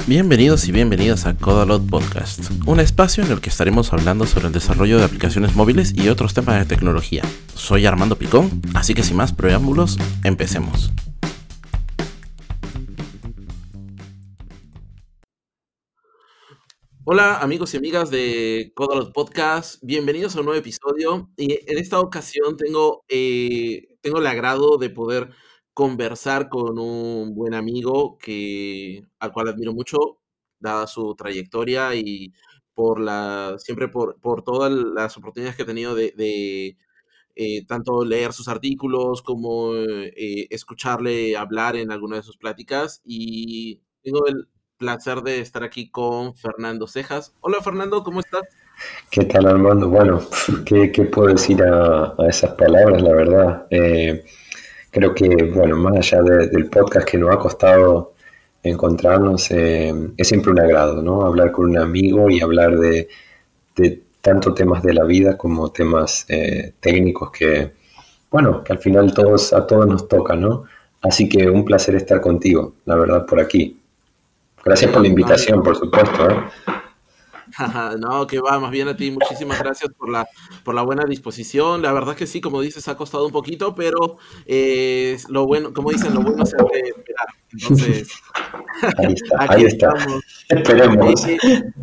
Bienvenidos y bienvenidas a Codalot Podcast, un espacio en el que estaremos hablando sobre el desarrollo de aplicaciones móviles y otros temas de tecnología. Soy Armando Picón, así que sin más preámbulos, empecemos. Hola amigos y amigas de Codalot Podcast, bienvenidos a un nuevo episodio y en esta ocasión tengo el agrado de poder conversar con un buen amigo al cual admiro mucho, dada su trayectoria y siempre por todas las oportunidades que he tenido de tanto leer sus artículos como escucharle hablar en alguna de sus pláticas. Y tengo el placer de estar aquí con Fernando Cejas. Hola Fernando, ¿cómo estás? ¿Qué tal, Armando? Bueno, ¿qué puedo decir a esas palabras? La verdad, creo que, bueno, más allá del podcast que nos ha costado encontrarnos, es siempre un agrado, ¿no? Hablar con un amigo y hablar de tanto temas de la vida como temas técnicos bueno, que al final a todos nos toca, ¿no? Así que un placer estar contigo, la verdad, por aquí. Gracias por la No, invitación, por supuesto, ¿eh? no, que va, más bien a ti, muchísimas gracias por la buena disposición. La verdad que sí, como dices, ha costado un poquito, pero lo bueno, como dicen, lo bueno se hace esperar. Entonces, Ahí está, aquí ahí está. estamos. Esperemos. Eh,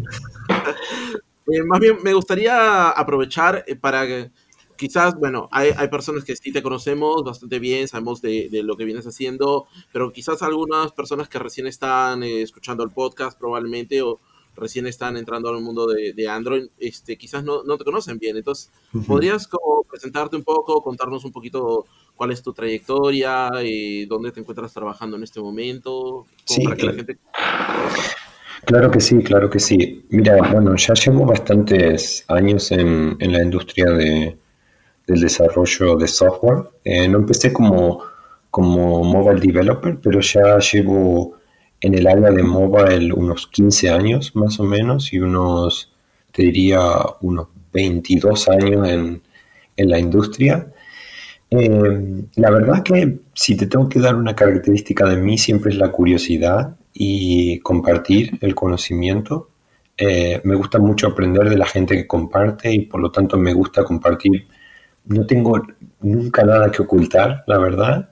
Más bien, me gustaría aprovechar para que quizás, bueno, hay personas que sí te conocemos bastante bien, sabemos de lo que vienes haciendo, pero quizás algunas personas que recién están escuchando el podcast probablemente o recién están entrando al mundo de Android, quizás no te conocen bien. Entonces, ¿podrías como presentarte un poco, contarnos un poquito cuál es tu trayectoria, dónde te encuentras trabajando en este momento, como Sí, para que la gente te conozca? claro que sí, claro que sí. Mira, bueno, ya llevo bastantes años en la industria del desarrollo de software. No empecé como mobile developer, pero ya llevo en el área de mobile unos 15 años más o menos y te diría, unos 22 años en la industria. La verdad que si te tengo que dar una característica de mí, siempre es la curiosidad y compartir el conocimiento. Me gusta mucho aprender de la gente que comparte y por lo tanto me gusta compartir. No tengo nunca nada que ocultar, la verdad.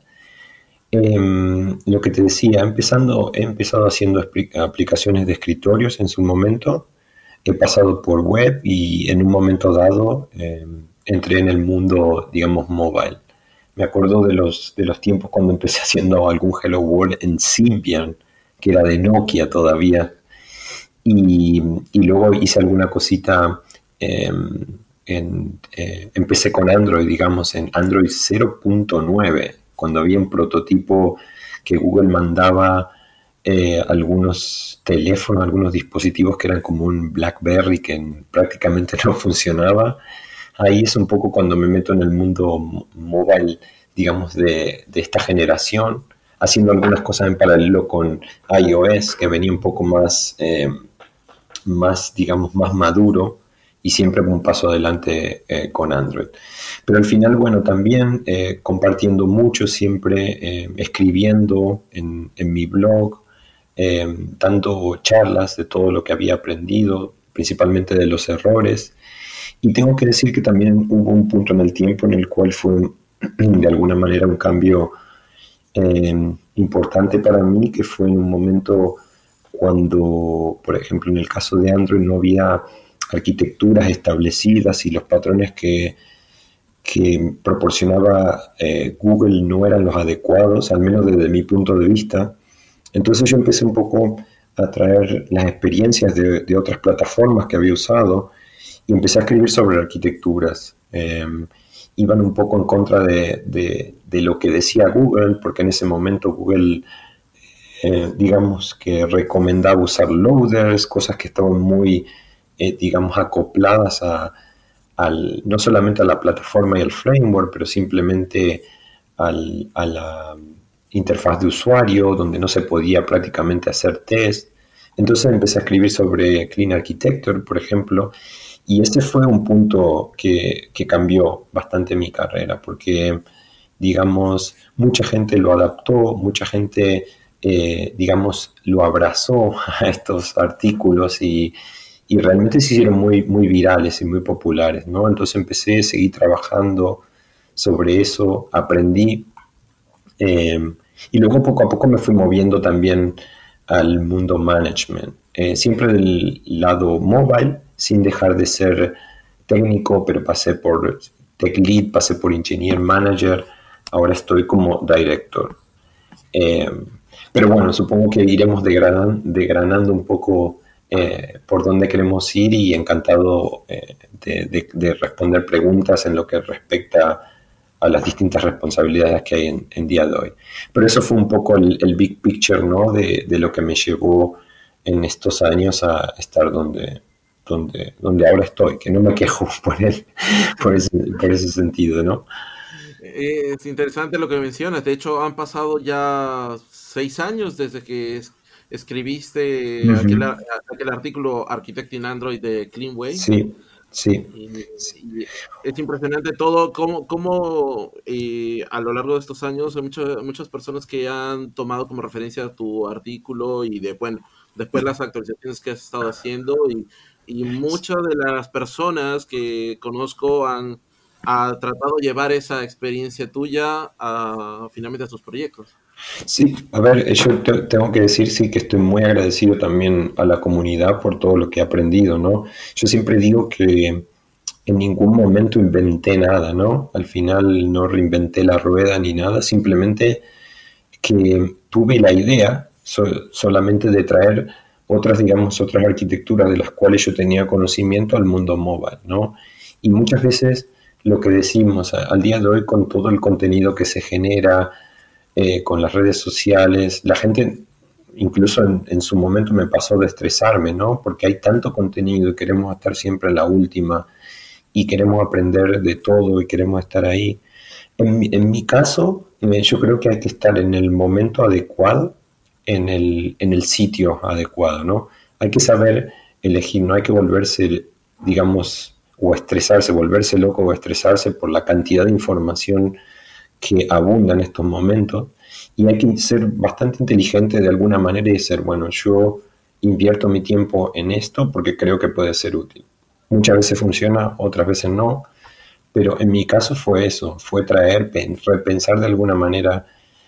Lo que te decía, he empezado haciendo aplicaciones de escritorios en su momento. He pasado por web y en un momento dado entré en el mundo, digamos, mobile. Me acuerdo de los tiempos cuando empecé haciendo algún Hello World en Symbian, que era de Nokia todavía, y luego hice alguna cosita, eh, empecé con Android, digamos, en Android 0.9, cuando había un prototipo que Google mandaba algunos teléfonos, algunos dispositivos que eran como un BlackBerry que prácticamente no funcionaba. Ahí es un poco cuando me meto en el mundo mobile, digamos, de esta generación, haciendo algunas cosas en paralelo con iOS, que venía un poco digamos, más maduro y siempre un paso adelante con Android. Pero al final, bueno, también compartiendo mucho, siempre escribiendo en mi blog, dando charlas de todo lo que había aprendido, principalmente de los errores. Y tengo que decir que también hubo un punto en el tiempo en el cual fue de alguna manera un cambio importante para mí, que fue en un momento cuando, por ejemplo, en el caso de Android no había arquitecturas establecidas y los patrones que proporcionaba Google no eran los adecuados, al menos desde mi punto de vista. Entonces yo empecé un poco a traer las experiencias de otras plataformas que había usado y empecé a escribir sobre arquitecturas. Iban un poco en contra de lo que decía Google, porque en ese momento Google, digamos que recomendaba usar loaders, cosas que estaban muy, digamos, acopladas no solamente a la plataforma y al framework, pero simplemente a la interfaz de usuario, donde no se podía prácticamente hacer test. Entonces empecé a escribir sobre Clean Architecture, por ejemplo, y este fue un punto que cambió bastante mi carrera, porque, digamos, mucha gente lo adaptó, mucha gente digamos, lo abrazó a estos artículos y realmente se hicieron muy, muy virales y muy populares, ¿no? Entonces empecé a seguir trabajando sobre eso, aprendí y luego poco a poco me fui moviendo también al mundo management, siempre del lado mobile, sin dejar de ser técnico, pero pasé por tech lead, pasé por engineer manager, ahora estoy como director. Eh, pero bueno, supongo que iremos degranando un poco por dónde queremos ir y encantado de responder preguntas en lo que respecta a las distintas responsabilidades que hay en día de hoy. Pero eso fue un poco el big picture, ¿no? De lo que me llevó en estos años a estar donde ahora estoy, que no me quejo por ese sentido, ¿no? Es interesante lo que mencionas. De hecho, han pasado ya 6 años desde que Uh escribiste -huh. aquel artículo Architecting Android de Cleanway. Sí, sí. Y es impresionante todo, cómo a lo largo de estos años hay muchas personas que han tomado como referencia tu artículo y bueno, después las actualizaciones que has estado haciendo y muchas de las personas que conozco ha tratado de llevar esa experiencia tuya finalmente a sus proyectos. Sí, a ver, yo tengo que decir, sí, que estoy muy agradecido también a la comunidad por todo lo que he aprendido, ¿no? Yo siempre digo que en ningún momento inventé nada, ¿no? Al final no reinventé la rueda ni nada, simplemente que tuve la idea solamente de traer otras, digamos, otras arquitecturas de las cuales yo tenía conocimiento al mundo mobile, ¿no? Y muchas veces lo que decimos al día de hoy con todo el contenido que se genera, con las redes sociales, la gente incluso en su momento me pasó de estresarme, ¿no? Porque hay tanto contenido y queremos estar siempre en la última y queremos aprender de todo y queremos estar ahí. En mi caso, yo creo que hay que estar en el momento adecuado, en el sitio adecuado, ¿no? Hay que saber elegir, no hay que volverse, digamos, o estresarse, volverse loco o estresarse por la cantidad de información que abunda en estos momentos y hay que ser bastante inteligente de alguna manera y decir, bueno, yo invierto mi tiempo en esto porque creo que puede ser útil. Muchas veces funciona, otras veces no, pero en mi caso fue eso, fue repensar de alguna manera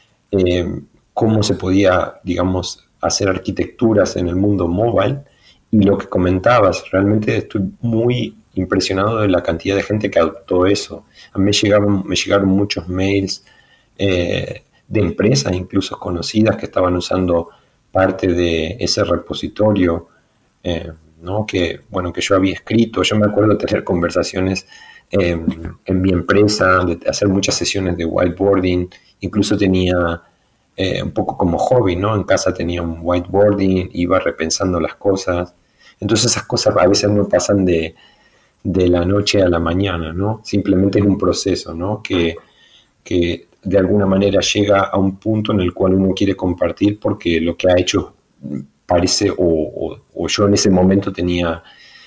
cómo se podía, digamos, hacer arquitecturas en el mundo mobile y lo que comentabas, realmente estoy muy impresionado de la cantidad de gente que adoptó eso. A mí me llegaron muchos mails de empresas, incluso conocidas, que estaban usando parte de ese repositorio, eh, ¿no? Que, bueno, que yo había escrito. Yo me acuerdo de tener conversaciones en mi empresa, de hacer muchas sesiones de whiteboarding, incluso tenía un poco como hobby, ¿no? En casa tenía un whiteboarding, iba repensando las cosas. Entonces esas cosas a veces no pasan de la noche a la mañana, ¿no? Simplemente es un proceso, ¿no? Que de alguna manera llega a un punto en el cual uno quiere compartir porque lo que ha hecho parece, o yo en ese momento tenía,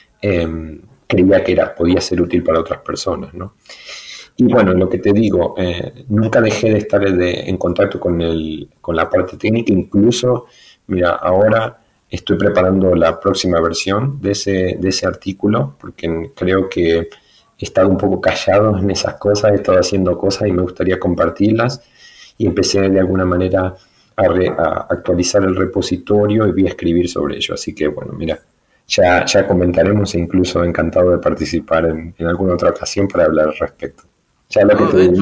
creía que podía ser útil para otras personas, ¿no? Y bueno, lo que te digo, nunca dejé de estar en contacto con la parte técnica, incluso, mira, ahora estoy preparando la próxima versión de ese artículo, porque creo que he estado un poco callado en esas cosas, he estado haciendo cosas y me gustaría compartirlas, y empecé de alguna manera a actualizar el repositorio y voy a escribir sobre ello. Así que bueno, mira, ya comentaremos e incluso encantado de participar en alguna otra ocasión para hablar al respecto. Ya lo que No, te de hecho,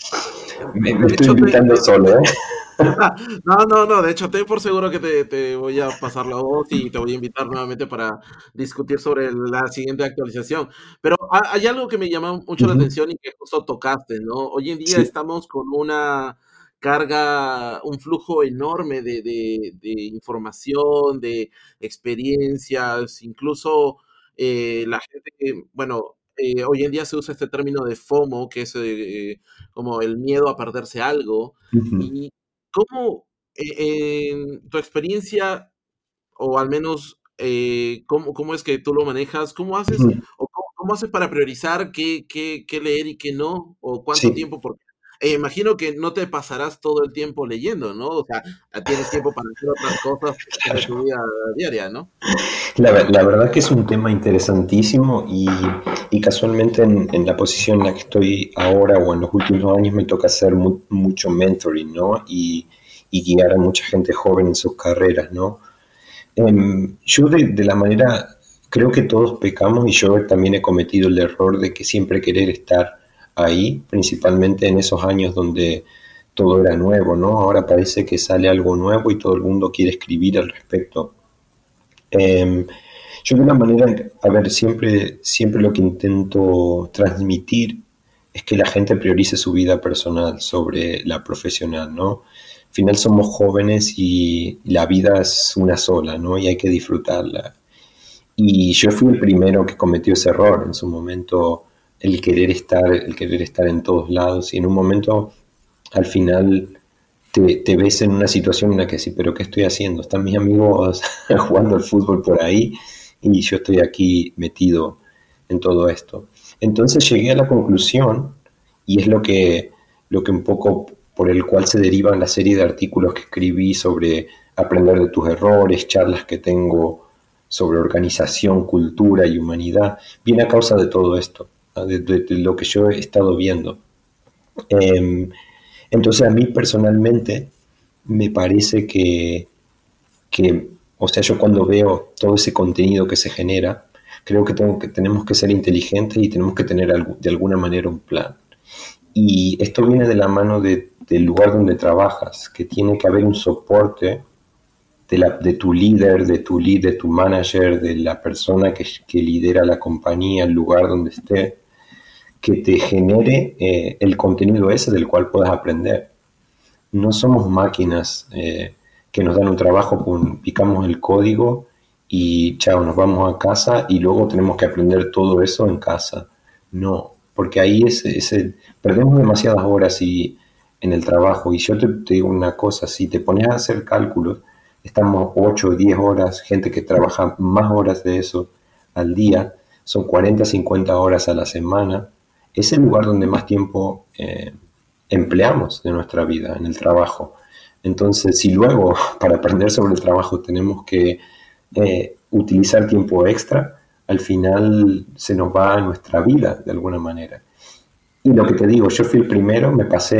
me de estoy hecho, invitando solo, ¿eh? no, no, no, de hecho, ten por seguro que te voy a pasar la voz y te voy a invitar nuevamente para discutir sobre la siguiente actualización. Pero hay algo que me llama mucho la Ujú. atención y que justo tocaste, ¿no? Hoy en día Sí. estamos con una carga, un flujo enorme de información, de experiencias, incluso la gente que, bueno, hoy en día se usa este término de FOMO, que es como el miedo a perderse algo. Ujú. Y ¿cómo, en tu experiencia, o al menos, cómo es que tú lo manejas? ¿Cómo haces Ujú. o cómo haces para priorizar qué leer y qué no? ¿O cuánto Sí. tiempo? imagino que no te pasarás todo el tiempo leyendo, ¿no? O sea, tienes tiempo para hacer otras cosas de tu vida diaria, ¿no? La verdad que es un tema interesantísimo y casualmente en la posición en la que estoy ahora o en los últimos años me toca hacer mucho mentoring, ¿no? Y guiar a mucha gente joven en sus carreras, ¿no? Yo de la manera, creo que todos pecamos y yo también he cometido el error de que siempre querer estar ahí, principalmente en esos años donde todo era nuevo, ¿no? Ahora parece que sale algo nuevo y todo el mundo quiere escribir al respecto. Eh, yo de una manera, a ver, siempre lo que intento transmitir es que la gente priorice su vida personal sobre la profesional, ¿no? Al final somos jóvenes y la vida es una sola, ¿no? Y hay que disfrutarla. Y yo fui el primero que cometió ese error en su momento, el querer estar en todos lados. Y en un momento, al final, te ves en una situación en la que sí, pero ¿qué estoy haciendo? Están mis amigos jugando al fútbol por ahí y yo estoy aquí metido en todo esto. Entonces llegué a la conclusión, y es lo que un poco por el cual se derivan la serie de artículos que escribí sobre aprender de tus errores, charlas que tengo sobre organización, cultura y humanidad, viene a causa de todo esto, de lo que yo he estado viendo. Eh, entonces a mí personalmente me parece o sea, yo cuando veo todo ese contenido que se genera, creo que, tenemos que ser inteligentes y tenemos que tener de alguna manera un plan. Y esto viene de la mano del lugar donde trabajas, que tiene que haber un soporte de tu líder, de tu manager, de la persona que lidera la compañía, el lugar donde esté, que te genere el contenido ese del cual puedas aprender. No somos máquinas que nos dan un trabajo, picamos el código y chao, nos vamos a casa y luego tenemos que aprender todo eso en casa. No, porque ahí perdemos demasiadas horas en el trabajo. Y yo te digo una cosa, si te pones a hacer cálculos, estamos 8 o 10 horas, gente que trabaja más horas de eso al día, son 40 50 horas a la semana. Es el lugar donde más tiempo empleamos de nuestra vida, en el trabajo. Entonces, si luego para aprender sobre el trabajo tenemos que utilizar tiempo extra, al final se nos va nuestra vida de alguna manera. Y lo que te digo, yo fui el primero,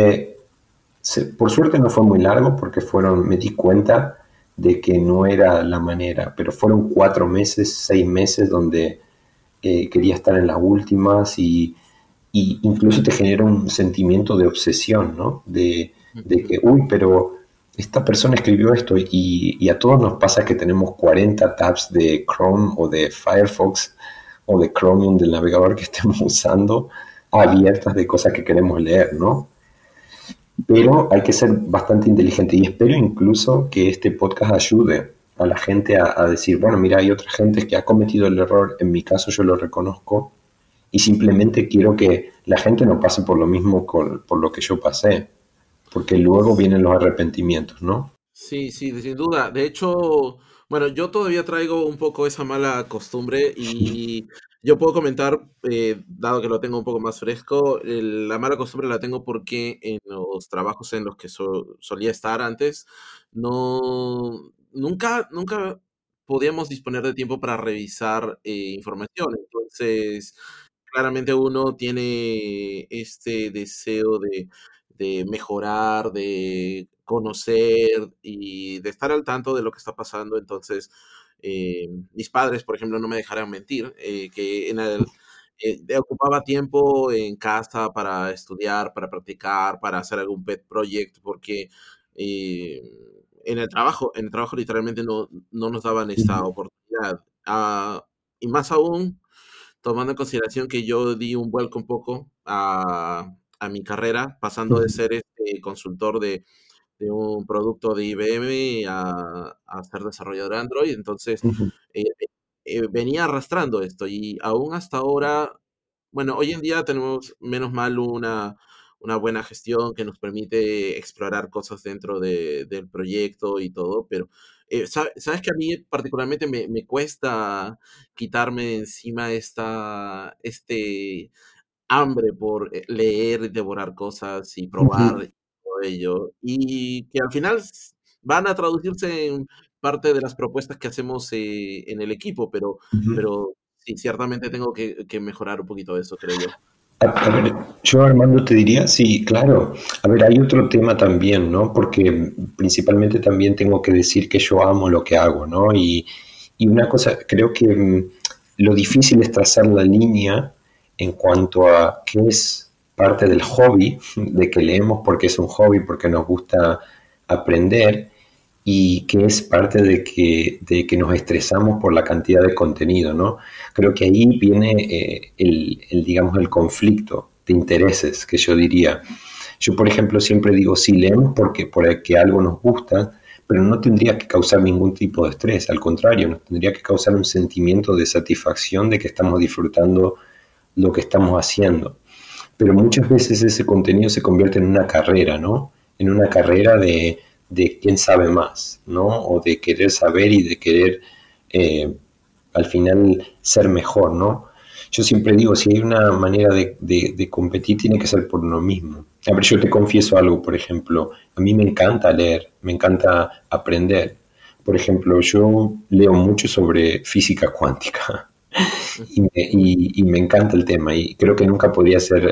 por suerte no fue muy largo porque me di cuenta de que no era la manera, pero fueron 4 meses, 6 meses donde quería estar en las últimas y incluso te genera un sentimiento de obsesión, ¿no? De que, uy, pero esta persona escribió esto y a todos nos pasa que tenemos 40 tabs de Chrome o de Firefox o de Chromium del navegador que estemos usando abiertas de cosas que queremos leer, ¿no? Pero hay que ser bastante inteligente y espero incluso que este podcast ayude a la gente a decir, bueno, mira, hay otra gente que ha cometido el error, en mi caso yo lo reconozco, y simplemente quiero que la gente no pase por lo mismo por lo que yo pasé, porque luego vienen los arrepentimientos, ¿no? Sí, sí, sin duda. De hecho, bueno, yo todavía traigo un poco esa mala costumbre y yo puedo comentar, dado que lo tengo un poco más fresco, la mala costumbre la tengo porque en los trabajos en los que solía estar antes, nunca podíamos disponer de tiempo para revisar información. Entonces, claramente uno tiene este deseo de mejorar, de conocer y de estar al tanto de lo que está pasando. Entonces, mis padres, por ejemplo, no me dejarán mentir, que ocupaba tiempo en casa para estudiar, para practicar, para hacer algún pet project, porque eh, en el trabajo literalmente no nos daban esa Ujú, oportunidad. Y más aún, tomando en consideración que yo di un vuelco un poco a mi carrera, pasando de ujú, ser este consultor de un producto de IBM a ser desarrollador Android. Entonces, ujú, eh, venía arrastrando esto y aún hasta ahora, bueno, hoy en día tenemos menos mal una buena gestión que nos permite explorar cosas dentro del proyecto y todo, pero sabes que a mí particularmente me cuesta quitarme de encima hambre por leer y devorar cosas y Ujú, probar todo ello, y que al final van a traducirse en parte de las propuestas que hacemos en el equipo, ujú. pero sí, ciertamente tengo que mejorar un poquito eso, creo yo. A ver, yo Armando te diría, sí, claro. A ver, hay otro tema también, ¿no? Porque principalmente también tengo que decir que yo amo lo que hago, ¿no? Y una cosa, creo que lo difícil es trazar la línea en cuanto a qué es parte del hobby, de que leemos porque es un hobby, porque nos gusta aprender, y que es parte de que nos estresamos por la cantidad de contenido, ¿no? Creo que ahí viene digamos, el conflicto de intereses, que yo diría. Yo, por ejemplo, siempre digo, sí, leemos porque algo nos gusta, pero no tendría que causar ningún tipo de estrés, al contrario, nos tendría que causar un sentimiento de satisfacción de que estamos disfrutando lo que estamos haciendo. Pero muchas veces ese contenido se convierte en una carrera, ¿no? En una carrera de quién sabe más, ¿no? O de querer saber y de querer eh, al final ser mejor, ¿no? Yo siempre digo, si hay una manera de competir, tiene que ser por uno mismo. A ver, yo te confieso algo, por ejemplo, a mí me encanta leer, me encanta aprender. Por ejemplo, yo leo mucho sobre física cuántica y me encanta el tema y creo que nunca podría ser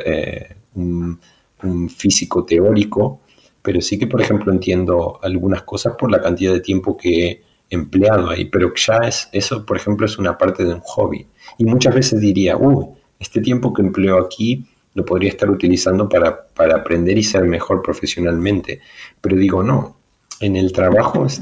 un físico teórico, pero sí que, por ejemplo, entiendo algunas cosas por la cantidad de tiempo que he empleado ahí, pero ya eso, por ejemplo, es una parte de un hobby. Y muchas veces diría, este tiempo que empleo aquí lo podría estar utilizando para aprender y ser mejor profesionalmente. Pero digo, no, en el trabajo es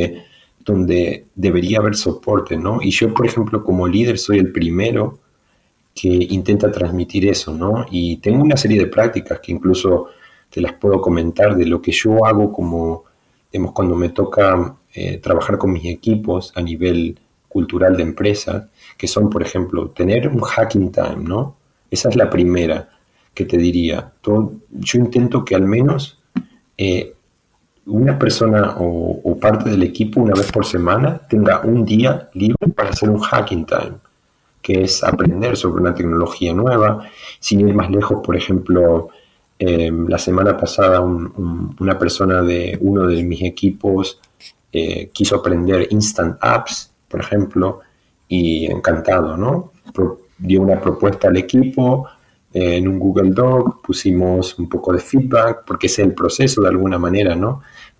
donde debería haber soporte, ¿no? Y yo, por ejemplo, como líder soy el primero que intenta transmitir eso, ¿no? Y tengo una serie de prácticas que incluso te las puedo comentar de lo que yo hago como, digamos, cuando me toca trabajar con mis equipos a nivel cultural de empresa, que son, por ejemplo, tener un hacking time, ¿no? Esa es la primera que te diría. Yo intento que al menos eh, una persona o parte del equipo una vez por semana tenga un día libre para hacer un hacking time, que es aprender sobre una tecnología nueva. Sin ir más lejos, por ejemplo, la semana pasada una persona de uno de mis equipos quiso aprender Instant Apps, por ejemplo, y encantado, ¿no? Dio una propuesta al equipo, en un Google Doc, pusimos un poco de feedback, porque es el proceso de alguna manera, ¿no?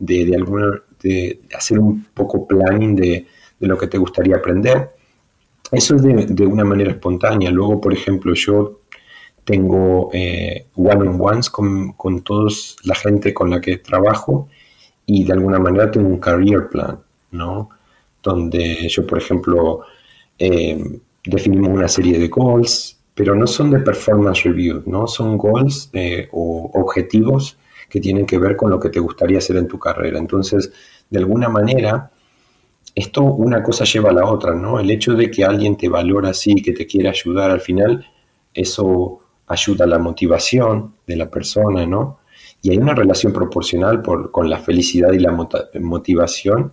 De hacer un poco planning de lo que te gustaría aprender. Eso es de una manera espontánea. Luego, por ejemplo, yo tengo one-on-ones con toda la gente con la que trabajo y de alguna manera tengo un career plan, ¿no? Donde yo, por ejemplo, definimos una serie de goals, pero no son de performance review, ¿no? Son goals o objetivos que tienen que ver con lo que te gustaría hacer en tu carrera. Entonces, de alguna manera, esto una cosa lleva a la otra, ¿no? El hecho de que alguien te valora así, que te quiere ayudar al final, eso ayuda a la motivación de la persona, ¿no? Y hay una relación proporcional con la felicidad y la motivación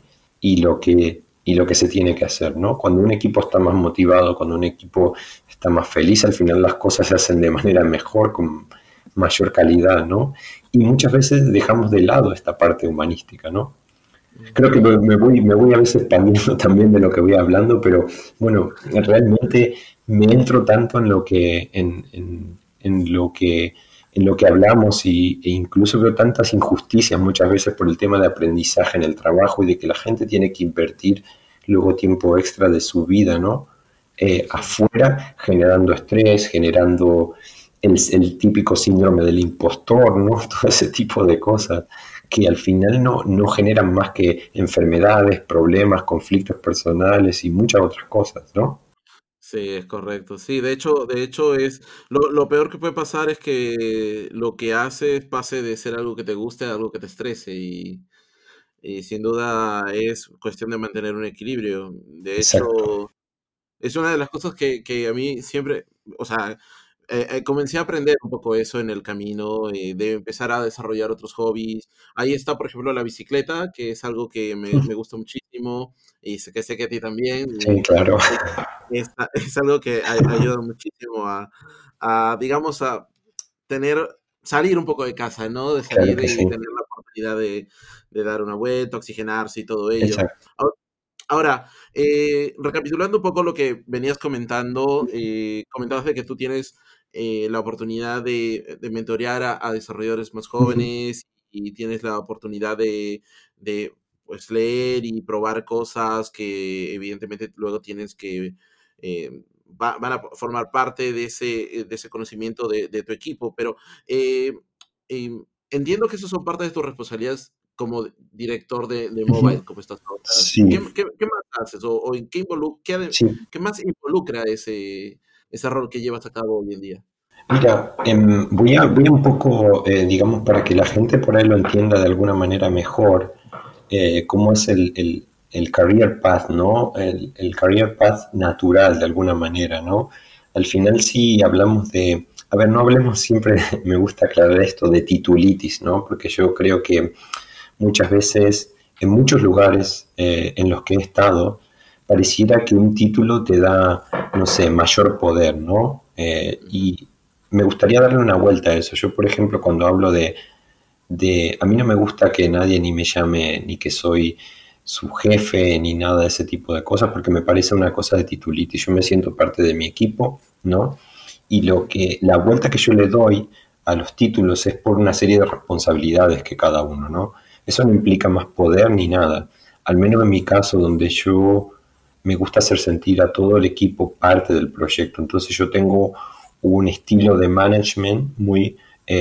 y lo que se tiene que hacer, ¿no? Cuando un equipo está más motivado, cuando un equipo está más feliz, al final las cosas se hacen de manera mejor, con mayor calidad, ¿no? Y muchas veces dejamos de lado esta parte humanística, ¿no? Creo que me voy a veces expandiendo también de lo que voy hablando, pero bueno, realmente me entro tanto en lo que, en lo que hablamos e incluso veo tantas injusticias muchas veces por el tema de aprendizaje en el trabajo y de que la gente tiene que invertir luego tiempo extra de su vida, ¿no? Sí. Afuera, generando estrés, generando el típico síndrome del impostor, ¿no? Todo ese tipo de cosas que al final no generan más que enfermedades, problemas, conflictos personales y muchas otras cosas, ¿no? Sí, es correcto. Sí, de hecho es lo peor que puede pasar es que lo que haces pase de ser algo que te guste a algo que te estrese y sin duda es cuestión de mantener un equilibrio. De Exacto. hecho, es una de las cosas que a mí siempre, o sea, comencé a aprender un poco eso en el camino, de empezar a desarrollar otros hobbies. Ahí está, por ejemplo, la bicicleta, que es algo que me gusta muchísimo y sé que a ti también. Sí, claro, Es algo que ayuda muchísimo digamos, a tener, salir un poco de casa, ¿no? De claro salir que sí, y tener la oportunidad de dar una vuelta, oxigenarse y todo ello. exacto. Ahora, recapitulando un poco lo que venías comentando, comentabas de que tú tienes la oportunidad de mentorear a desarrolladores más Ujú. jóvenes y tienes la oportunidad de pues, leer y probar cosas que evidentemente luego tienes que van a formar parte de ese conocimiento de tu equipo, pero eh, entiendo que eso son parte de tus responsabilidades como director de Ujú. mobile, como estás ahora. Sí, ¿Qué más haces? ¿O en sí. qué más involucra ese rol que llevas a cabo hoy en día? Mira, voy a un poco, digamos, para que la gente por ahí lo entienda de alguna manera mejor, cómo es el career path, ¿no? El career path natural de alguna manera, ¿no? Al final sí hablamos de, a ver, no hablemos siempre, me gusta aclarar esto, de titulitis, ¿no? Porque yo creo que muchas veces, en muchos lugares en los que he estado, pareciera que un título te da, no sé, mayor poder, ¿no? Ujú, Y me gustaría darle una vuelta a eso. Yo, por ejemplo, cuando hablo a mí no me gusta que nadie ni me llame, ni que soy su jefe, ni nada de ese tipo de cosas, porque me parece una cosa de titulitis. Yo me siento parte de mi equipo, ¿no? Y la vuelta que yo le doy a los títulos es por una serie de responsabilidades que cada uno, ¿no? Eso no implica más poder ni nada. Al menos en mi caso, donde yo me gusta hacer sentir a todo el equipo parte del proyecto. Entonces yo tengo un estilo de management muy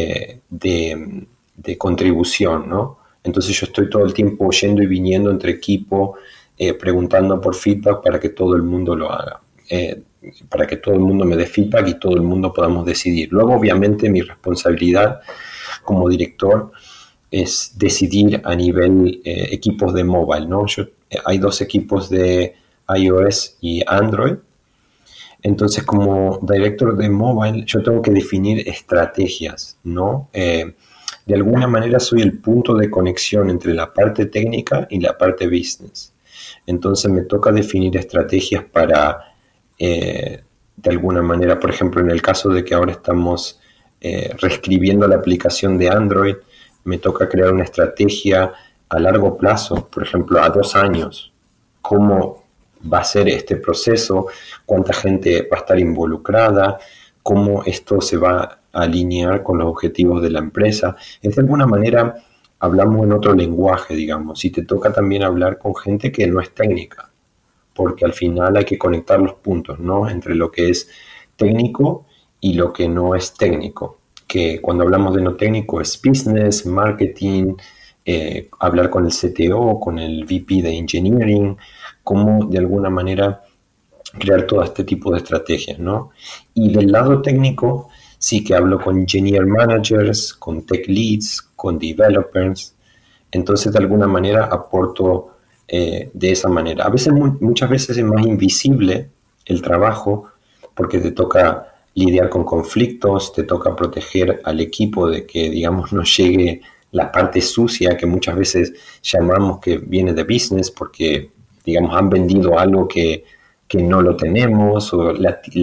de contribución, ¿no? Entonces yo estoy todo el tiempo yendo y viniendo entre equipo, preguntando por feedback para que todo el mundo lo haga. Para que todo el mundo me dé feedback y todo el mundo podamos decidir. Luego, obviamente, mi responsabilidad como director es decidir a nivel equipos de mobile, ¿no? Hay dos equipos de iOS y Android. Entonces, como director de mobile, yo tengo que definir estrategias, ¿no? De alguna manera soy el punto de conexión entre la parte técnica y la parte business. Entonces me toca definir estrategias para, de alguna manera, por ejemplo, en el caso de que ahora estamos reescribiendo la aplicación de Android, me toca crear una estrategia a largo plazo, por ejemplo, a 2 años, cómo va a ser este proceso, cuánta gente va a estar involucrada, cómo esto se va a alinear con los objetivos de la empresa. Es de alguna manera hablamos en otro lenguaje, digamos, y te toca también hablar con gente que no es técnica, porque al final hay que conectar los puntos, ¿no? Entre lo que es técnico y lo que no es técnico. Que cuando hablamos de no técnico es business, marketing, hablar con el CTO, con el VP de engineering, cómo de alguna manera crear todo este tipo de estrategias, ¿no? Y del lado técnico, sí que hablo con engineer managers, con tech leads, con developers, entonces de alguna manera aporto de esa manera. A veces, muchas veces es más invisible el trabajo porque te toca lidiar con conflictos, te toca proteger al equipo de que, digamos, no llegue la parte sucia que muchas veces llamamos que viene de business porque, digamos, han vendido algo que no lo tenemos o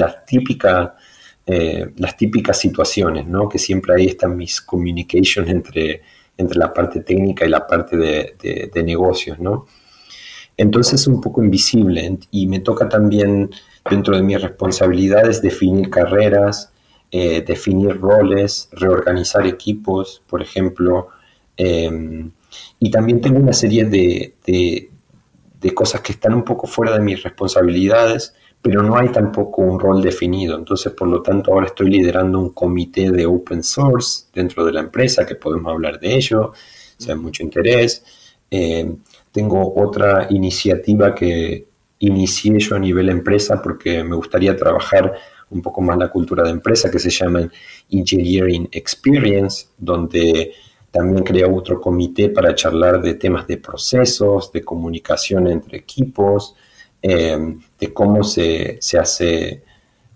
las típicas situaciones, ¿no? Que siempre hay esta miscommunication entre la parte técnica y la parte de negocios, ¿no? Entonces es un poco invisible y me toca también dentro de mis responsabilidades definir carreras, definir roles, reorganizar equipos, por ejemplo, y también tengo una serie de cosas que están un poco fuera de mis responsabilidades, pero no hay tampoco un rol definido. Entonces, por lo tanto, ahora estoy liderando un comité de open source dentro de la empresa, que podemos hablar de ello, si hay ujú. mucho interés. Tengo otra iniciativa que inicié yo a nivel empresa porque me gustaría trabajar un poco más la cultura de empresa que se llama Engineering Experience, donde también creé otro comité para charlar de temas de procesos, de comunicación entre equipos, de cómo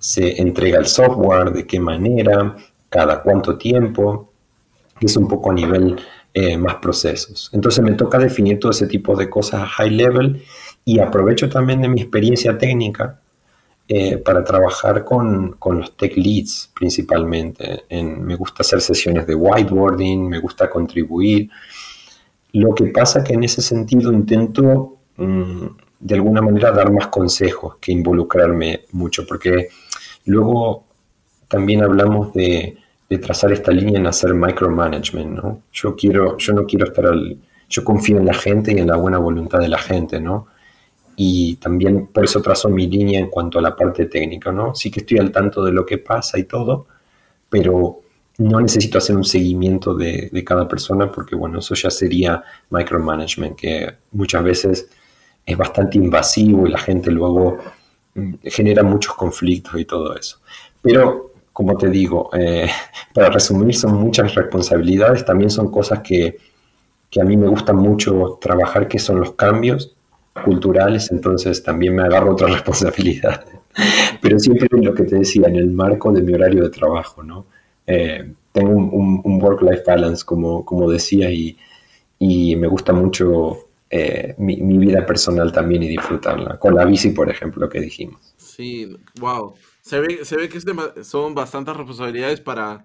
se entrega el software, de qué manera, cada cuánto tiempo, es un poco a nivel más procesos. Entonces me toca definir todo ese tipo de cosas a high level y aprovecho también de mi experiencia técnica para trabajar con los tech leads principalmente. Me gusta hacer sesiones de whiteboarding, me gusta contribuir. Lo que pasa que en ese sentido intento de alguna manera dar más consejos que involucrarme mucho, porque luego también hablamos de trazar esta línea en hacer micromanagement, ¿no? Yo no quiero yo confío en la gente y en la buena voluntad de la gente, ¿no? Y también por eso trazo mi línea en cuanto a la parte técnica, ¿no? Sí que estoy al tanto de lo que pasa y todo, pero no necesito hacer un seguimiento de cada persona porque, bueno, eso ya sería micromanagement, que muchas veces es bastante invasivo y la gente luego genera muchos conflictos y todo eso. Pero, como te digo, para resumir, son muchas responsabilidades, también son cosas que a mí me gusta mucho trabajar, que son los cambios culturales, entonces también me agarro otras responsabilidades. Pero siempre lo que te decía, en el marco de mi horario de trabajo, ¿no? Tengo un work-life balance, como decía, y me gusta mucho mi vida personal también y disfrutarla. Con la bici, por ejemplo, que dijimos. Sí, wow. Se ve que son bastantes responsabilidades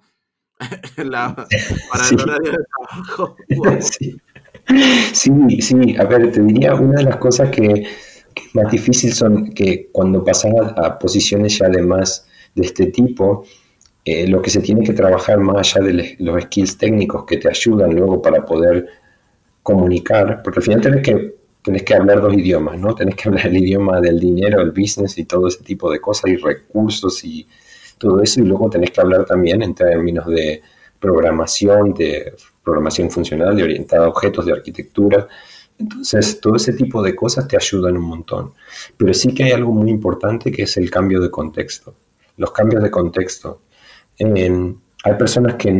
la, para el Sí, horario de trabajo. Wow. sí. Sí, sí, a ver, te diría una de las cosas que es más difícil son que cuando pasas a posiciones ya de más de este tipo, lo que se tiene que trabajar más allá de los skills técnicos que te ayudan luego para poder comunicar, porque al final tenés que hablar dos idiomas, ¿no? Tenés que hablar el idioma del dinero, el business y todo ese tipo de cosas y recursos y todo eso, y luego tenés que hablar también en términos de programación funcional, de orientada a objetos, de arquitectura. Entonces, todo ese tipo de cosas te ayudan un montón. Pero sí que hay algo muy importante que es el cambio de contexto. Los cambios de contexto. Hay personas que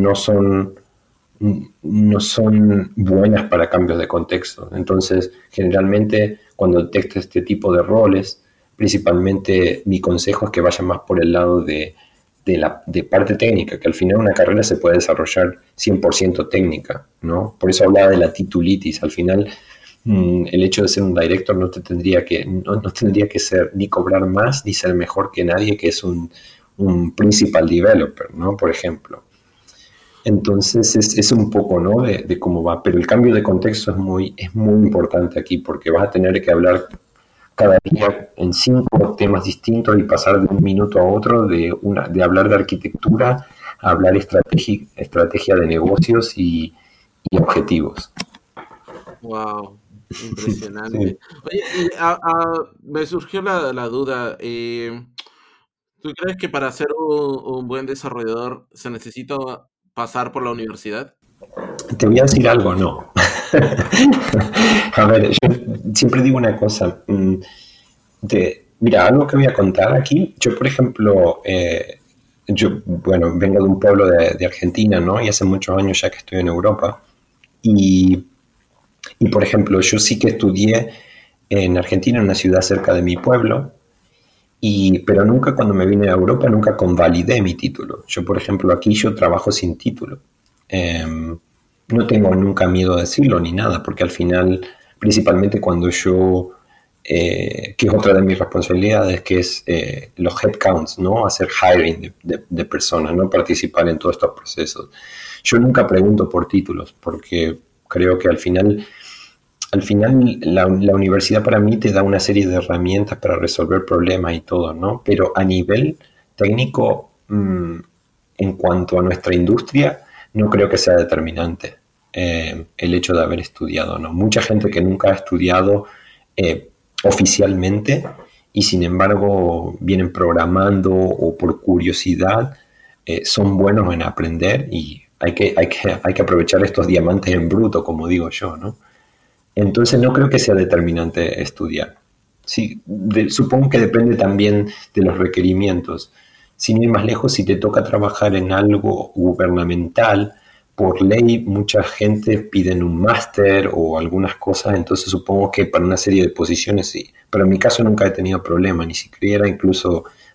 no son buenas para cambios de contexto. Entonces, generalmente, cuando detecto este tipo de roles, principalmente mi consejo es que vayan más por el lado de parte técnica, que al final una carrera se puede desarrollar 100% técnica, ¿no? Por eso hablaba de la titulitis. Al final, el hecho de ser un director no tendría que ser ni cobrar más ni ser mejor que nadie que es un principal developer, ¿no? Por ejemplo. Entonces es un poco, ¿no? De cómo va, pero el cambio de contexto es muy importante aquí porque vas a tener que hablar cada día en 5 temas distintos y pasar de un minuto a otro de hablar de arquitectura a hablar estrategia de negocios y objetivos. Wow, Sí. impresionante. Oye, y me surgió la duda. ¿Tú crees que para ser un buen desarrollador se necesita pasar por la universidad? Te voy a decir algo, no. A ver, yo siempre digo una cosa. Mira, algo que voy a contar aquí. Yo, por ejemplo, bueno, vengo de un pueblo de Argentina, ¿no? Y hace muchos años ya que estoy en Europa. Y, por ejemplo, yo sí que estudié en Argentina, en una ciudad cerca de mi pueblo, pero nunca cuando me vine a Europa, nunca convalidé mi título. Yo, por ejemplo, aquí yo trabajo sin título. No tengo nunca miedo de decirlo ni nada, porque al final, principalmente cuando que es otra de mis responsabilidades, que es los headcounts, ¿no? Hacer hiring de personas, ¿no? Participar en todos estos procesos. Yo nunca pregunto por títulos, porque creo que al final la universidad para mí te da una serie de herramientas para resolver problemas y todo, ¿no? Pero a nivel técnico, en cuanto a nuestra industria, no creo que sea determinante el hecho de haber estudiado, ¿no? Mucha gente que nunca ha estudiado oficialmente y sin embargo vienen programando o por curiosidad, son buenos en aprender y hay que aprovechar estos diamantes en bruto, como digo yo, ¿no? Entonces no creo que sea determinante estudiar. Sí, supongo que depende también de los requerimientos. Sin ir más lejos, si te toca trabajar en algo gubernamental, por ley mucha gente piden un máster o algunas cosas, entonces supongo que para una serie de posiciones sí. Pero en mi caso nunca he tenido problema, ni siquiera incluso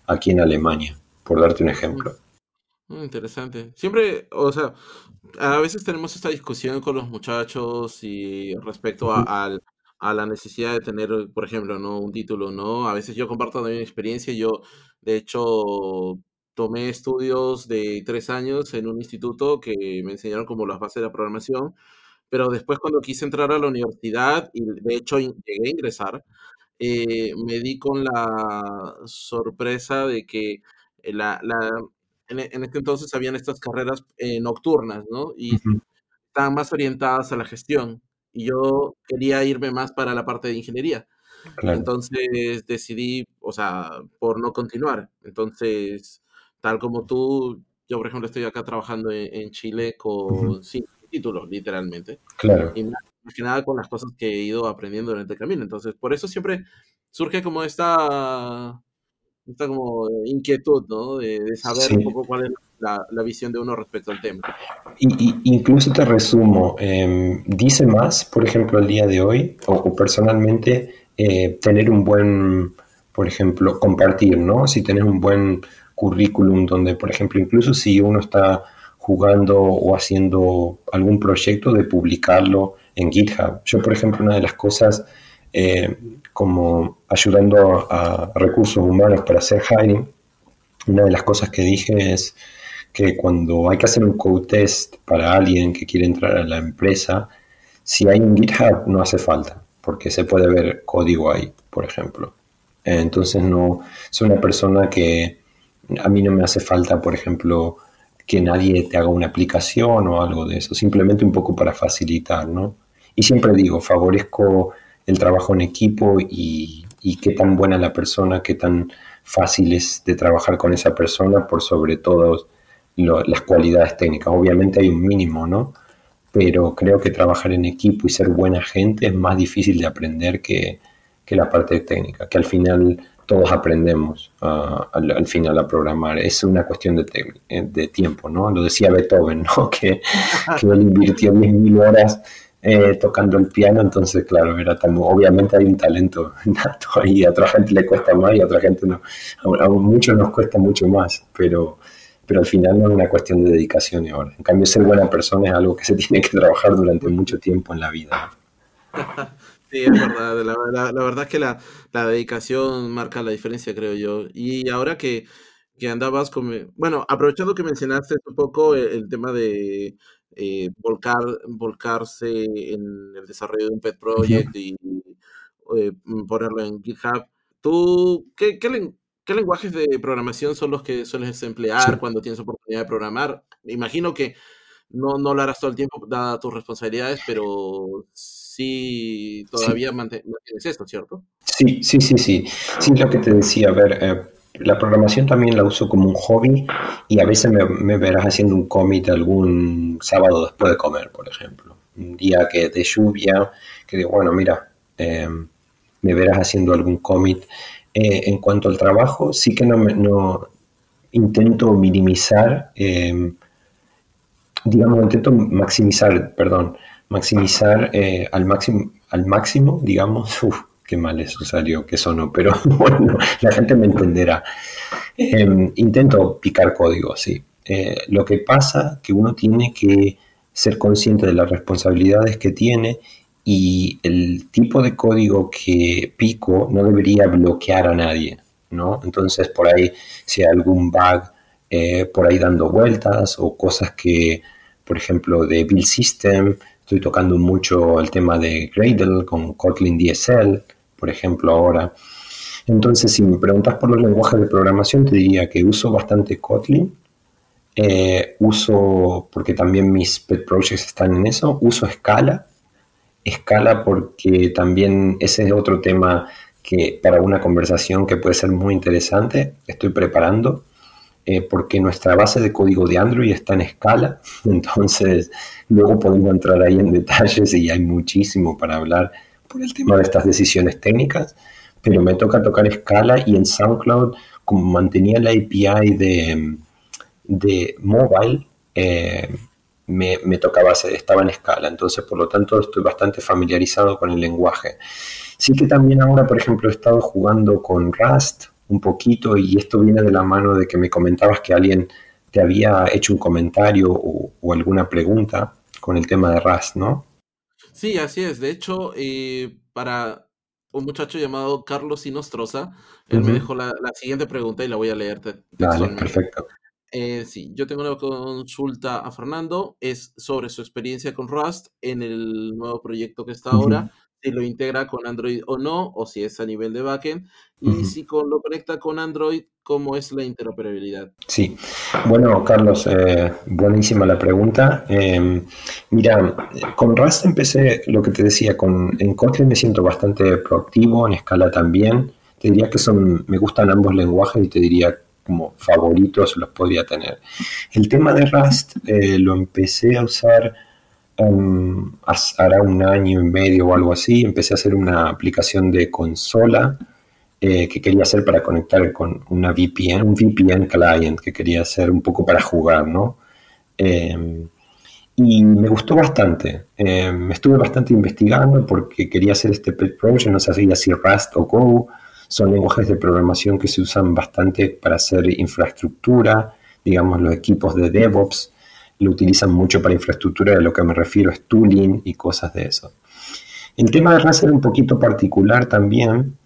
aquí en Alemania, por darte un ejemplo. Interesante. Siempre, o sea, a veces tenemos esta discusión con los muchachos y respecto Ujú, a la necesidad de tener, por ejemplo, ¿no? Un título, ¿no? A veces yo comparto también mi experiencia. Yo, de hecho, tomé estudios de 3 años en un instituto que me enseñaron como las bases de la programación, pero después cuando quise entrar a la universidad, y de hecho llegué a ingresar, me di con la sorpresa de que en este entonces habían estas carreras nocturnas, ¿no? Y ujú, estaban más orientadas a la gestión. Y yo quería irme más para la parte de ingeniería. claro. Entonces decidí, o sea, por no continuar. Entonces, tal como tú, yo por ejemplo estoy acá trabajando en Chile Ujú, con 5 títulos, literalmente. claro. Y más que nada con las cosas que he ido aprendiendo durante el camino. Entonces, por eso siempre surge como esta como inquietud, ¿no? De saber un Sí. poco cuál es la visión de uno respecto al tema. Incluso te resumo, dice más, por ejemplo, el día de hoy, o personalmente, tener un buen, por ejemplo, compartir, ¿no? Si tenés un buen currículum donde, por ejemplo, incluso si uno está jugando o haciendo algún proyecto, de publicarlo en GitHub. Yo, por ejemplo, una de las cosas, eh, como ayudando a recursos humanos para hacer hiring, una de las cosas que dije es que cuando hay que hacer un code test para alguien que quiere entrar a la empresa, si hay un GitHub no hace falta, porque se puede ver código ahí, por ejemplo. Entonces no soy una persona que a mí no me hace falta, por ejemplo, que nadie te haga una aplicación o algo de eso, simplemente un poco para facilitar, ¿no? Y siempre digo, favorezco el trabajo en equipo y qué tan buena la persona, qué tan fácil es de trabajar con esa persona por sobre todo las cualidades técnicas. Obviamente hay un mínimo, ¿no? Pero creo que trabajar en equipo y ser buena gente es más difícil de aprender que la parte técnica, que al final todos aprendemos al final a programar. Es una cuestión de tiempo, ¿no? Lo decía Beethoven, ¿no? Que él invirtió 10.000 horas tocando el piano, entonces, claro, obviamente hay un talento nato ahí, a otra gente le cuesta más y a otra gente no. A muchos nos cuesta mucho más, pero al final no es una cuestión de dedicación y horas. En cambio, ser buena persona es algo que se tiene que trabajar durante mucho tiempo en la vida. Sí, es verdad. La verdad es que la dedicación marca la diferencia, creo yo. Y ahora que andabas con... Bueno, aprovechando que mencionaste un poco el tema de volcarse en el desarrollo de un pet Ujú. project y ponerlo en GitHub, ¿tú qué lenguajes de programación son los que sueles emplear Sí, cuando tienes oportunidad de programar? Me imagino que no lo harás todo el tiempo, dadas tus responsabilidades, pero sí sí, todavía mantienes esto, ¿cierto? sí, sí, sí, sí. Sí, lo que te decía, a ver, la programación también la uso como un hobby y a veces me verás haciendo un commit algún sábado después de comer, por ejemplo. Un día que de lluvia, que digo, bueno, mira, me verás haciendo algún commit. En cuanto al trabajo, sí que no intento minimizar, digamos, intento maximizar, perdón, maximizar al máximo, digamos, qué mal eso salió, que sonó, pero bueno, la gente me entenderá. Intento picar código, sí. Lo que pasa que uno tiene que ser consciente de las responsabilidades que tiene y el tipo de código que pico no debería bloquear a nadie, ¿no? Entonces, por ahí, si hay algún bug por ahí dando vueltas o cosas que, por ejemplo, de Build System, estoy tocando mucho el tema de Gradle con Kotlin DSL, por ejemplo, ahora. Entonces, si me preguntas por los lenguajes de programación, te diría que uso bastante Kotlin. Uso, porque también mis pet projects están en eso, uso Scala. Scala porque también ese es otro tema que para una conversación que puede ser muy interesante, estoy preparando, porque nuestra base de código de Android está en Scala, entonces luego podemos entrar ahí en detalles y hay muchísimo para hablar por el tema de estas decisiones técnicas, pero me toca tocar Scala y en SoundCloud, como mantenía la API de mobile, me tocaba hacer, estaba en Scala, entonces por lo tanto estoy bastante familiarizado con el lenguaje. Sí que también ahora, por ejemplo, he estado jugando con Rust, un poquito, y esto viene de la mano de que me comentabas que alguien te había hecho un comentario o alguna pregunta con el tema de Rust, ¿no? Sí, así es. De hecho, para un muchacho llamado Carlos Sinostroza, él me Ujú. dejó la siguiente pregunta y la voy a leer Dale, textualmente. perfecto. Sí, yo tengo una consulta a Fernando, es sobre su experiencia con Rust en el nuevo proyecto que está Ujú, ahora, si lo integra con Android o no, o si es a nivel de backend, y ujú. si lo conecta con Android, ¿cómo es la interoperabilidad? Sí, bueno, Carlos, buenísima la pregunta. Mira, con Rust empecé, lo que te decía, en Kotlin me siento bastante proactivo, en Scala también. Te diría que me gustan ambos lenguajes y te diría como favoritos los podría tener. El tema de Rust lo empecé a usar hará un año y medio o algo así. Empecé a hacer una aplicación de consola que quería hacer para conectar con una VPN, un VPN client que quería hacer un poco para jugar, ¿no? Eh, y me gustó bastante. Estuve bastante investigando porque quería hacer este pet project, no sabía si Rust o Go. Son lenguajes de programación que se usan bastante para hacer infraestructura. Digamos, los equipos de DevOps lo utilizan mucho para infraestructura, de lo que me refiero es tooling y cosas de eso. El tema de Rust era un poquito particular también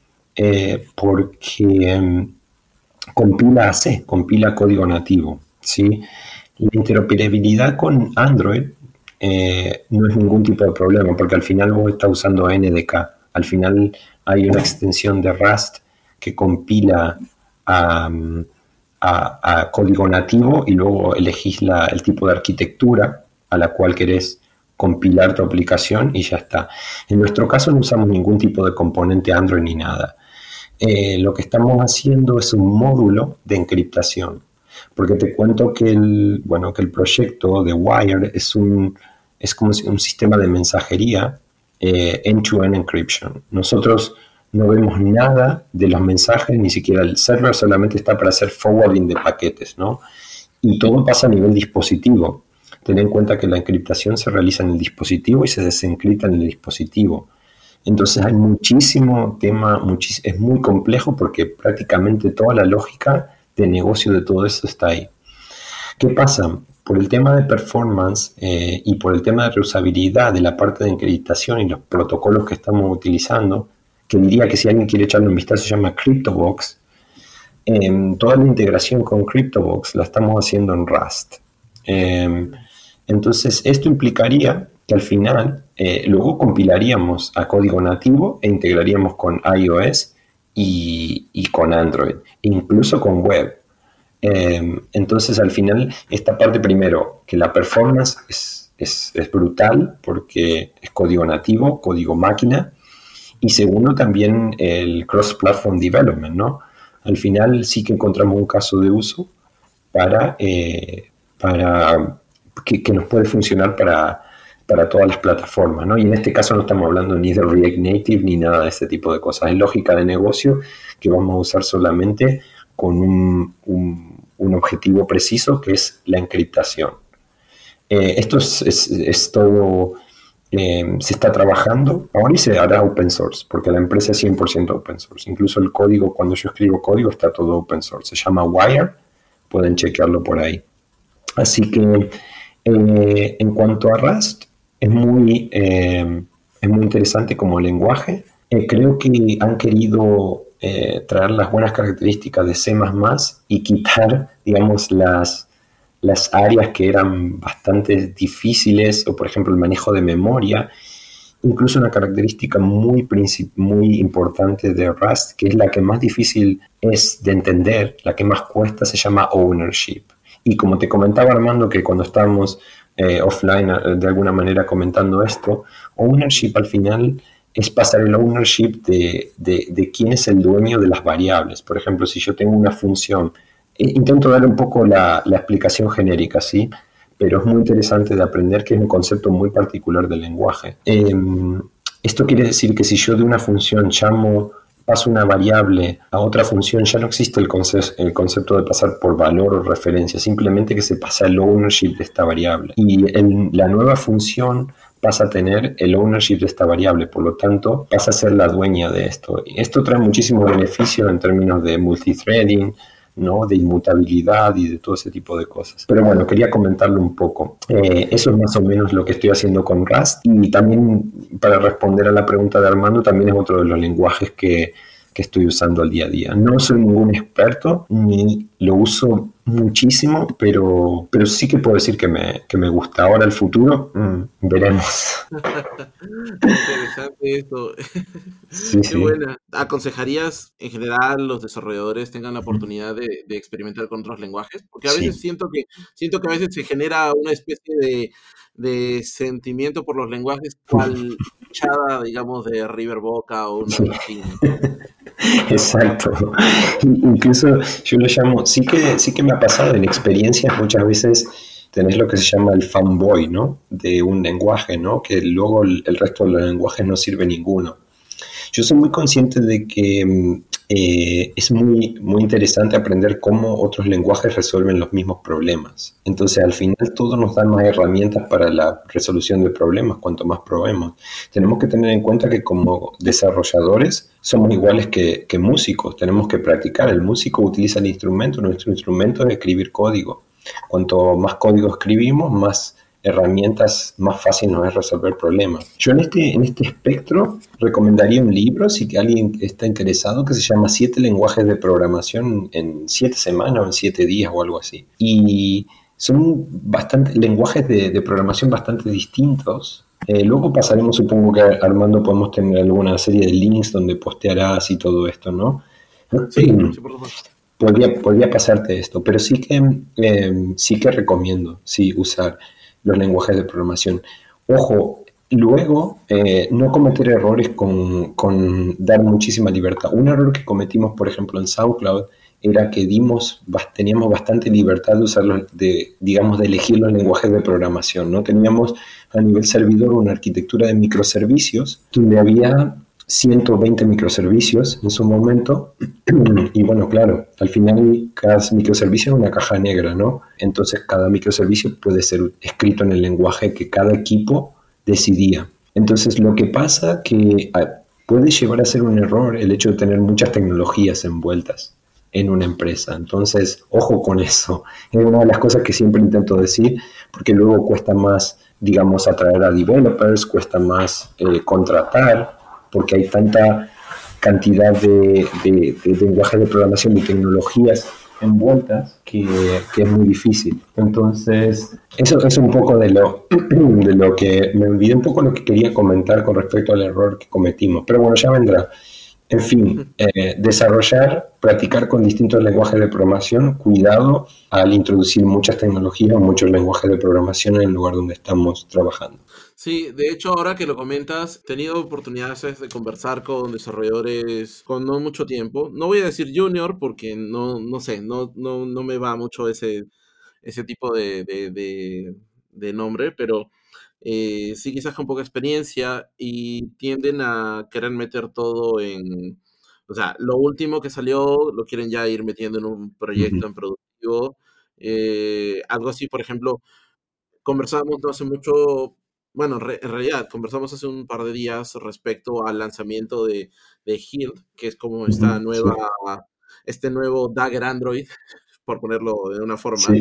porque compila C, compila código nativo, ¿sí? La interoperabilidad con Android no es ningún tipo de problema, porque al final vos estás usando NDK. Al final hay una extensión de Rust que compila a, a código nativo y luego elegís el tipo de arquitectura a la cual querés compilar tu aplicación y ya está. En nuestro caso no usamos ningún tipo de componente Android ni nada. Lo que estamos haciendo es un módulo de encriptación. Porque te cuento que que el proyecto de Wire es como un sistema de mensajería end-to-end encryption. Nosotros no vemos nada de los mensajes, ni siquiera el server solamente está para hacer forwarding de paquetes, ¿no? Y todo pasa a nivel dispositivo. Ten en cuenta que la encriptación se realiza en el dispositivo y se desencripta en el dispositivo. Entonces hay muchísimo tema, es muy complejo porque prácticamente toda la lógica de negocio de todo eso está ahí. ¿Qué pasa? Por el tema de performance y por el tema de reusabilidad de la parte de encriptación y los protocolos que estamos utilizando, que diría que si alguien quiere echarle un vistazo se llama CryptoVox, toda la integración con CryptoVox la estamos haciendo en Rust. Eh, entonces, esto implicaría que al final luego compilaríamos a código nativo e integraríamos con iOS y con Android, incluso con web. Entonces, al final, esta parte primero, que la performance es brutal porque es código nativo, código máquina, y segundo, también el cross-platform development, ¿no? Al final sí que encontramos un caso de uso para que nos puede funcionar para todas las plataformas, ¿no? Y en este caso no estamos hablando ni de React Native ni nada de este tipo de cosas. Es lógica de negocio que vamos a usar solamente con un objetivo preciso que es la encriptación. Esto es todo, se está trabajando ahora y se hará open source, porque la empresa es 100% open source. Incluso el código, cuando yo escribo código, está todo open source. Se llama Wire, pueden chequearlo por ahí. Así que en cuanto a Rust, es muy interesante como lenguaje. Creo que han querido traer las buenas características de C++ y quitar, digamos, las áreas que eran bastante difíciles, o por ejemplo el manejo de memoria. Incluso una característica muy importante de Rust, que es la que más difícil es de entender, la que más cuesta, se llama ownership. Y como te comentaba Armando, que cuando estábamos offline de alguna manera comentando esto, ownership al final es pasar el ownership de quién es el dueño de las variables. Por ejemplo, si yo tengo una función, intento dar un poco la explicación genérica, ¿sí? Pero es muy interesante de aprender que es un concepto muy particular del lenguaje. Esto quiere decir que si yo de una función paso una variable a otra función, ya no existe el concepto de pasar por valor o referencia, simplemente que se pasa el ownership de esta variable. Y la nueva función pasa a tener el ownership de esta variable, por lo tanto pasa a ser la dueña de esto. Y esto trae muchísimos beneficios en términos de multithreading, ¿no? De inmutabilidad y de todo ese tipo de cosas. Pero bueno, quería comentarlo un poco. Eso es más o menos lo que estoy haciendo con Rust, y también para responder a la pregunta de Armando, también es otro de los lenguajes que estoy usando al día a día. No soy ningún experto, ni lo uso muchísimo, pero sí que puedo decir que me gusta. Ahora el futuro, veremos. Interesante esto. Sí, Qué sí. buena. ¿Aconsejarías en general los desarrolladores tengan la oportunidad de experimentar con otros lenguajes? Porque a veces Sí. siento que a veces se genera una especie de sentimiento por los lenguajes cual hinchada, digamos, de River Boca o una cosa así, ¿no? Exacto. Incluso yo lo llamo, sí que me ha pasado en experiencias muchas veces tenés lo que se llama el fanboy, ¿no? De un lenguaje, ¿no? Que luego el resto de los lenguajes no sirve ninguno. Yo soy muy consciente de que es muy interesante aprender cómo otros lenguajes resuelven los mismos problemas. Entonces, al final, todos nos dan más herramientas para la resolución de problemas cuanto más probemos. Tenemos que tener en cuenta que como desarrolladores somos iguales que músicos. Tenemos que practicar. El músico utiliza el instrumento. Nuestro instrumento es escribir código. Cuanto más código escribimos, más herramientas, más fácil nos es resolver problemas. Yo en este espectro recomendaría un libro, si alguien está interesado, que se llama 7 lenguajes de programación en 7 semanas o en 7 días o algo así. Y son lenguajes de programación bastante distintos. Luego pasaremos, supongo que Armando podemos tener alguna serie de links donde postearás y todo esto, ¿no? Sí, sí, por supuesto. Podría pasarte esto, pero sí que recomiendo sí, usar los lenguajes de programación. Ojo, luego no cometer errores con dar muchísima libertad. Un error que cometimos, por ejemplo, en SoundCloud era que teníamos bastante libertad de usarlos, digamos, de elegir los lenguajes de programación, ¿no? Teníamos a nivel servidor una arquitectura de microservicios donde había 120 microservicios en su momento, y bueno, claro, al final cada microservicio es una caja negra, ¿no? Entonces cada microservicio puede ser escrito en el lenguaje que cada equipo decidía. Entonces lo que pasa que puede llevar a ser un error el hecho de tener muchas tecnologías envueltas en una empresa. Entonces, ojo con eso. Es una de las cosas que siempre intento decir, porque luego cuesta más, digamos, atraer a developers, cuesta más contratar, porque hay tanta cantidad de lenguajes de programación y tecnologías envueltas que es muy difícil. Entonces, eso es un poco de lo que me olvidé un poco lo que quería comentar con respecto al error que cometimos, pero bueno, ya vendrá. En fin, desarrollar, practicar con distintos lenguajes de programación, cuidado al introducir muchas tecnologías o muchos lenguajes de programación en el lugar donde estamos trabajando. Sí, de hecho, ahora que lo comentas, he tenido oportunidades de conversar con desarrolladores con no mucho tiempo. No voy a decir junior porque no sé, no me va mucho ese tipo de nombre, pero sí quizás con poca experiencia y tienden a querer meter todo o sea, lo último que salió lo quieren ya ir metiendo en un proyecto Uh-huh. en productivo. Algo así, por ejemplo, conversábamos no hace mucho, bueno, en realidad conversamos hace un par de días respecto al lanzamiento de Hilt, que es como Uh-huh. Sí, este nuevo Dagger Android, por ponerlo de una forma. sí,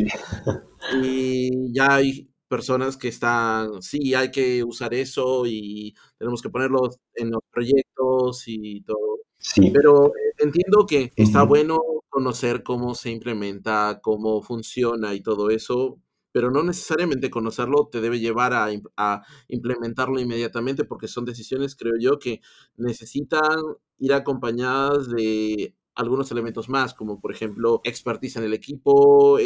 Y ya hay personas que están, sí, hay que usar eso y tenemos que ponerlos en los proyectos y todo. sí. Pero entiendo que está Uh-huh. bueno conocer cómo se implementa, cómo funciona y todo eso, pero no necesariamente conocerlo te debe llevar a implementarlo inmediatamente, porque son decisiones, creo yo, que necesitan ir acompañadas de algunos elementos más, como por ejemplo expertise en el equipo,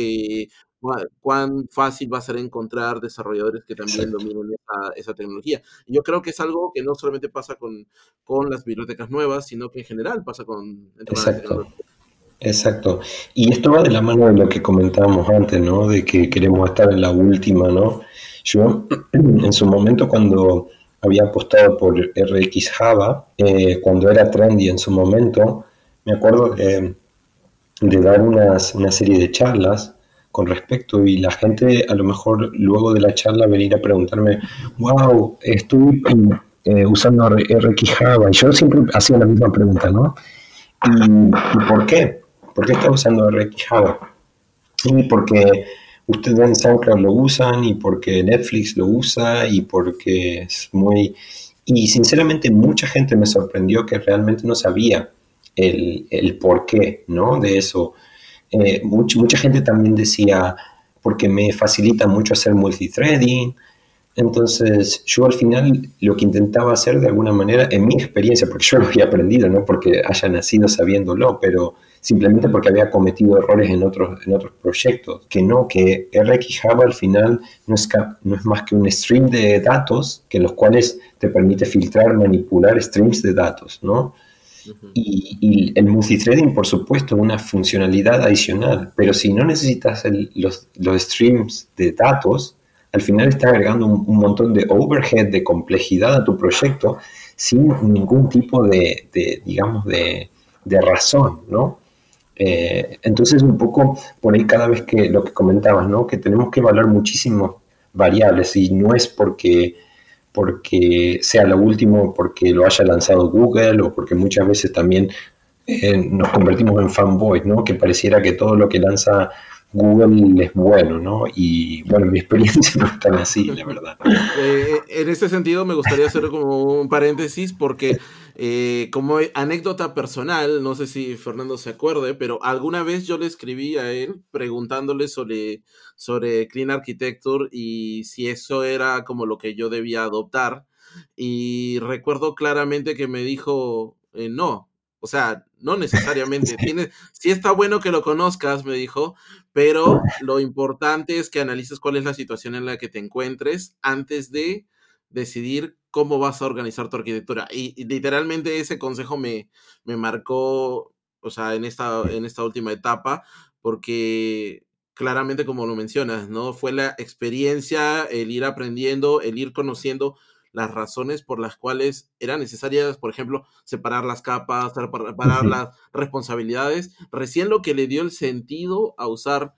cuán fácil va a ser encontrar desarrolladores que también Exacto, dominen esa tecnología. Y yo creo que es algo que no solamente pasa con las bibliotecas nuevas, sino que en general pasa en temas de exacto. tecnología. Exacto. Y esto va de la mano de lo que comentábamos antes, ¿no? De que queremos estar en la última, ¿no? Yo, en su momento, cuando había apostado por RX Java, cuando era trendy en su momento, me acuerdo de dar una serie de charlas con respecto, y la gente a lo mejor luego de la charla venir a preguntarme, wow, estoy usando RxJava, y yo siempre hacía la misma pregunta, ¿no? ¿Y por qué? ¿Por qué está usando RxJava? Y porque ustedes en SoundCloud lo usan, y porque Netflix lo usa, y porque es muy... Y sinceramente mucha gente me sorprendió que realmente no sabía el porqué, ¿no? De eso. Mucha gente también decía, porque me facilita mucho hacer multithreading. Entonces, yo al final lo que intentaba hacer de alguna manera, en mi experiencia, porque yo lo había aprendido, no porque haya nacido sabiéndolo, pero simplemente porque había cometido errores en otros proyectos, que RxJava al final no es más que un stream de datos, que los cuales te permite filtrar, manipular streams de datos, ¿no? Ujú. Y el multithreading, por supuesto, es una funcionalidad adicional, pero si no necesitas los streams de datos, al final está agregando un montón de overhead, de complejidad a tu proyecto sin ningún tipo digamos, de razón, ¿no? Entonces, un poco por ahí cada vez que lo que comentabas, ¿no? Que tenemos que evaluar muchísimas variables, y no es porque sea lo último, porque lo haya lanzado Google, o porque muchas veces también nos convertimos en fanboys, ¿no? Que pareciera que todo lo que lanza Google es bueno, ¿no? Y bueno, mi experiencia no es tan así, la verdad. En este sentido, me gustaría hacer como un paréntesis porque, como anécdota personal, no sé si Fernando se acuerde, pero alguna vez yo le escribí a él preguntándole sobre Clean Architecture y si eso era como lo que yo debía adoptar. Y recuerdo claramente que me dijo, no. O sea, no necesariamente. Sí está bueno que lo conozcas, me dijo, pero lo importante es que analices cuál es la situación en la que te encuentres antes de decidir cómo vas a organizar tu arquitectura. Y literalmente ese consejo me marcó, o sea, en esta última etapa, porque claramente como lo mencionas, ¿no? Fue la experiencia, el ir aprendiendo, el ir conociendo las razones por las cuales eran necesarias, por ejemplo, separar las capas, separar Ujú. las responsabilidades, recién lo que le dio el sentido a usar,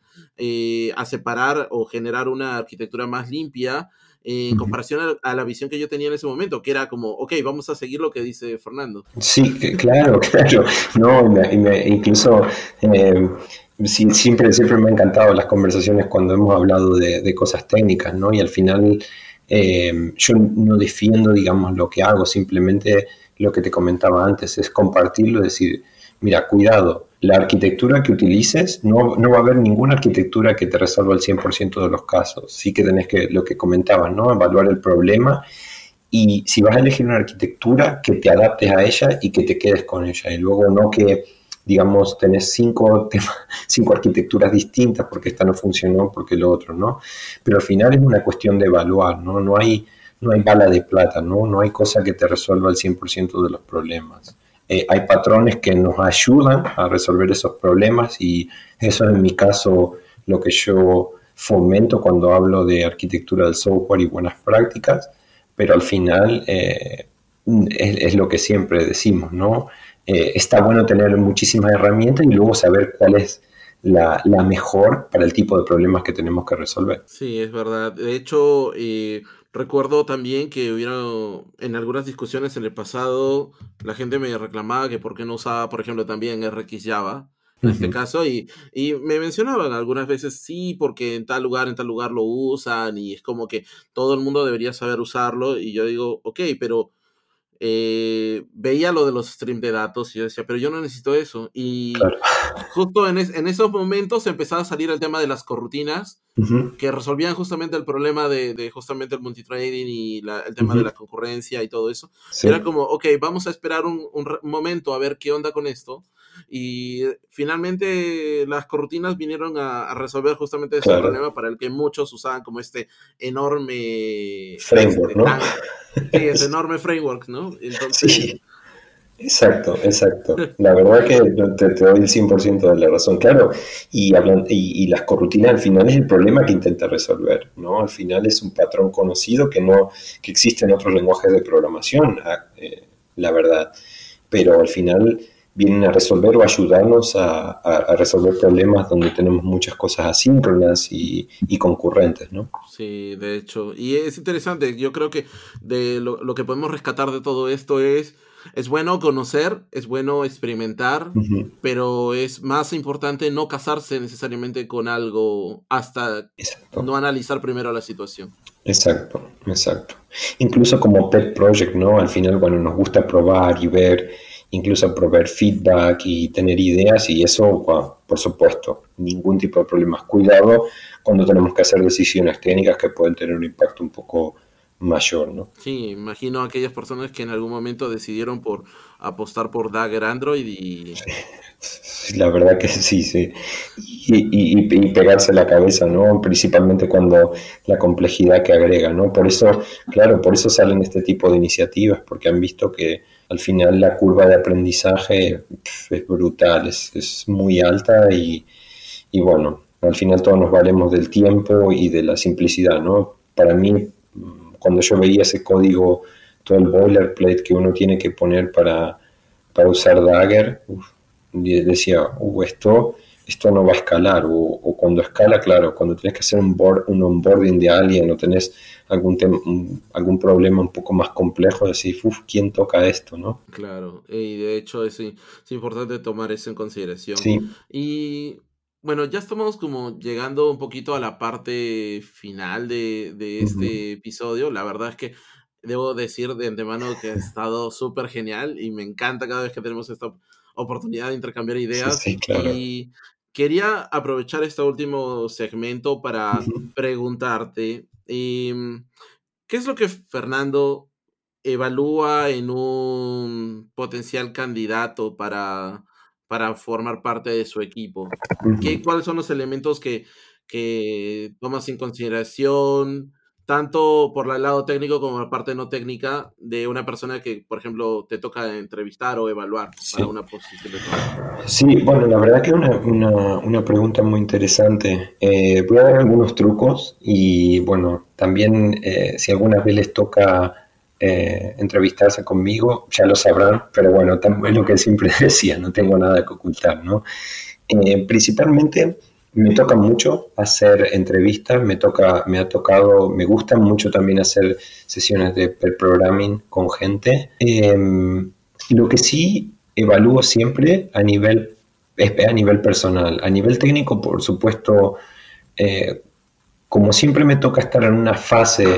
a separar o generar una arquitectura más limpia, en Ujú. comparación a la visión que yo tenía en ese momento, que era como, ok, vamos a seguir lo que dice Fernando. Sí, claro, claro. No, incluso eh, sí, siempre me han encantado las conversaciones cuando hemos hablado de cosas técnicas, ¿no? Y al final yo no defiendo, digamos, lo que hago, simplemente lo que te comentaba antes es compartirlo, decir, mira, cuidado, la arquitectura que utilices, no va a haber ninguna arquitectura que te resuelva el 100% de los casos. Sí que tenés que, lo que comentabas, ¿no? Evaluar el problema, y si vas a elegir una arquitectura, que te adaptes a ella y que te quedes con ella. Y luego no que, digamos, tenés cinco arquitecturas distintas porque esta no funcionó, porque lo otro, ¿no? Pero al final es una cuestión de evaluar, ¿no? No hay bala de plata, ¿no? No hay cosa que te resuelva el 100% de los problemas. Hay patrones que nos ayudan a resolver esos problemas, y eso es en mi caso lo que yo fomento cuando hablo de arquitectura del software y buenas prácticas, pero al final es lo que siempre decimos, ¿no? Está bueno tener muchísimas herramientas y luego saber cuál es la mejor para el tipo de problemas que tenemos que resolver. Sí, es verdad. De hecho, recuerdo también que hubieron en algunas discusiones en el pasado, la gente me reclamaba que por qué no usaba, por ejemplo, también RxJava, en este Uh-huh. caso, y me mencionaban algunas veces, sí, porque en tal lugar lo usan, y es como que todo el mundo debería saber usarlo, y yo digo, ok, pero veía lo de los streams de datos y yo decía, pero yo no necesito eso. Y Claro. justo en esos momentos empezaba a salir el tema de las corrutinas Uh-huh. que resolvían justamente el problema de justamente el multitrading y el tema de Uh-huh. la concurrencia y todo eso. Y era Sí, como, ok, vamos a esperar un momento a ver qué onda con esto. Y finalmente las corrutinas vinieron a resolver justamente ese claro. problema para el que muchos usaban como este enorme, Framework, ¿no? sí, ese enorme framework, ¿no? Entonces, Sí, exacto, exacto. La verdad que te doy el 100% de la razón, claro. Y las corrutinas al final es el problema que intenta resolver, ¿no? Al final es un patrón conocido que existe en otros lenguajes de programación, la verdad. Pero al final vienen a resolver o ayudarnos a resolver problemas donde tenemos muchas cosas asíncronas y concurrentes, ¿no? Sí, de hecho. Y es interesante. Yo creo que de lo que podemos rescatar de todo esto es bueno conocer, es bueno experimentar, Ujú. pero es más importante no casarse necesariamente con algo hasta Exacto. no analizar primero la situación. Exacto, exacto. Incluso como pet project, ¿no? Al final, bueno, nos gusta probar y ver, incluso proveer feedback y tener ideas y eso, bueno, por supuesto, ningún tipo de problemas. Cuidado cuando tenemos que hacer decisiones técnicas que pueden tener un impacto un poco mayor, ¿no? Sí, imagino a aquellas personas que en algún momento decidieron por apostar por Dagger Android y Sí, la verdad que sí, sí. Y pegarse la cabeza, ¿no? Principalmente cuando la complejidad que agrega, ¿no? Por eso, claro, por eso salen este tipo de iniciativas, porque han visto que al final la curva de aprendizaje es brutal, es muy alta y bueno, al final todos nos valemos del tiempo y de la simplicidad, ¿no? Para mí, cuando yo veía ese código, todo el boilerplate que uno tiene que poner para usar Dagger, decía, esto no va a escalar, o cuando escala, claro, cuando tenés que hacer un onboarding de alguien o tenés algún problema un poco más complejo, decís, ¿quién toca esto, no? claro, y de hecho es importante tomar eso en consideración. Sí, Y bueno, ya estamos como llegando un poquito a la parte final de ujú, este episodio. La verdad es que debo decir de antemano que ha estado súper genial y me encanta cada vez que tenemos esta oportunidad de intercambiar sí, ideas. sí, claro. Y quería aprovechar este último segmento para Ujú, preguntarte, ¿qué es lo que Fernando evalúa en un potencial candidato para formar parte de su equipo? ujú. ¿Cuáles son los elementos que tomas en consideración, tanto por el lado técnico como la parte no técnica, de una persona que, por ejemplo, te toca entrevistar o evaluar para Sí. una posición de trabajo? Sí, bueno, la verdad que es una pregunta muy interesante. Voy a dar algunos trucos y bueno, también si alguna vez les toca entrevistarse conmigo, ya lo sabrán, pero bueno, también lo que siempre decía, no tengo nada que ocultar, ¿no? Principalmente me toca mucho hacer entrevistas, me gusta mucho también hacer sesiones de pair programming con gente. Lo que sí evalúo siempre es a nivel personal. A nivel técnico, por supuesto, eh, como siempre me toca estar en una fase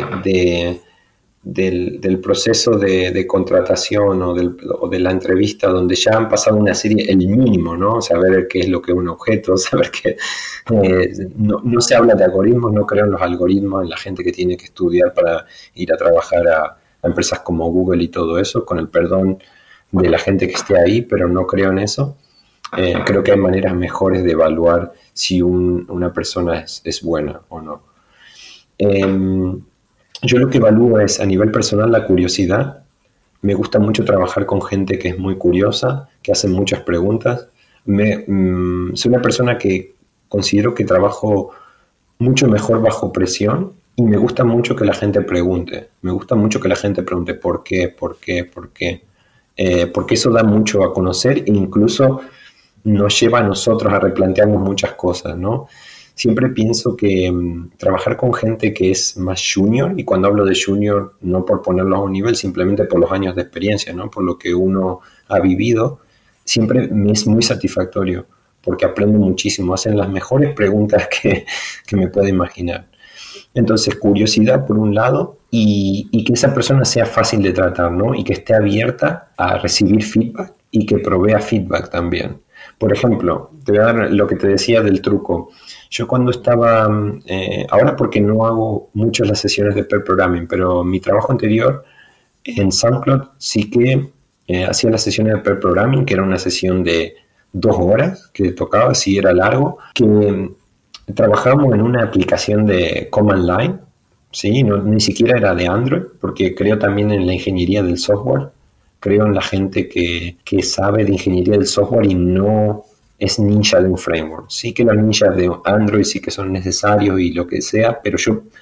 del proceso de contratación o de la entrevista donde ya han pasado una serie, el mínimo, ¿no? Saber qué es lo que es un objeto, saber que no se habla de algoritmos, no creo en los algoritmos, en la gente que tiene que estudiar para ir a trabajar a empresas como Google y todo eso, con el perdón de la gente que esté ahí, pero no creo en eso. Creo que hay maneras mejores de evaluar si una persona es buena o no. Eh, yo lo que evalúo es a nivel personal la curiosidad. Me gusta mucho trabajar con gente que es muy curiosa, que hace muchas preguntas. Soy una persona que considero que trabajo mucho mejor bajo presión y me gusta mucho que la gente pregunte. Me gusta mucho que la gente pregunte por qué, por qué, por qué. Porque eso da mucho a conocer e incluso nos lleva a nosotros a replantearnos muchas cosas, ¿no? Siempre pienso que trabajar con gente que es más junior, y cuando hablo de junior no por ponerlo a un nivel, simplemente por los años de experiencia, ¿no? Por lo que uno ha vivido, siempre me es muy satisfactorio, porque aprendo muchísimo, hacen las mejores preguntas que me puedo imaginar. Entonces, curiosidad por un lado y que esa persona sea fácil de tratar, ¿no? Y que esté abierta a recibir feedback y que provea feedback también. Por ejemplo, te voy a dar lo que te decía del truco. Yo cuando estaba, ahora porque no hago muchas las sesiones de pair programming, pero mi trabajo anterior en SoundCloud sí que hacía las sesiones de pair programming, que era una sesión de 2 horas que tocaba, si era largo, que trabajamos en una aplicación de command line, ¿sí? No, ni siquiera era de Android, porque creo también en la ingeniería del software, creo en la gente que sabe de ingeniería del software y no es ninja de un framework. Sí que los ninjas de Android sí que son necesarios y lo que sea, pero yo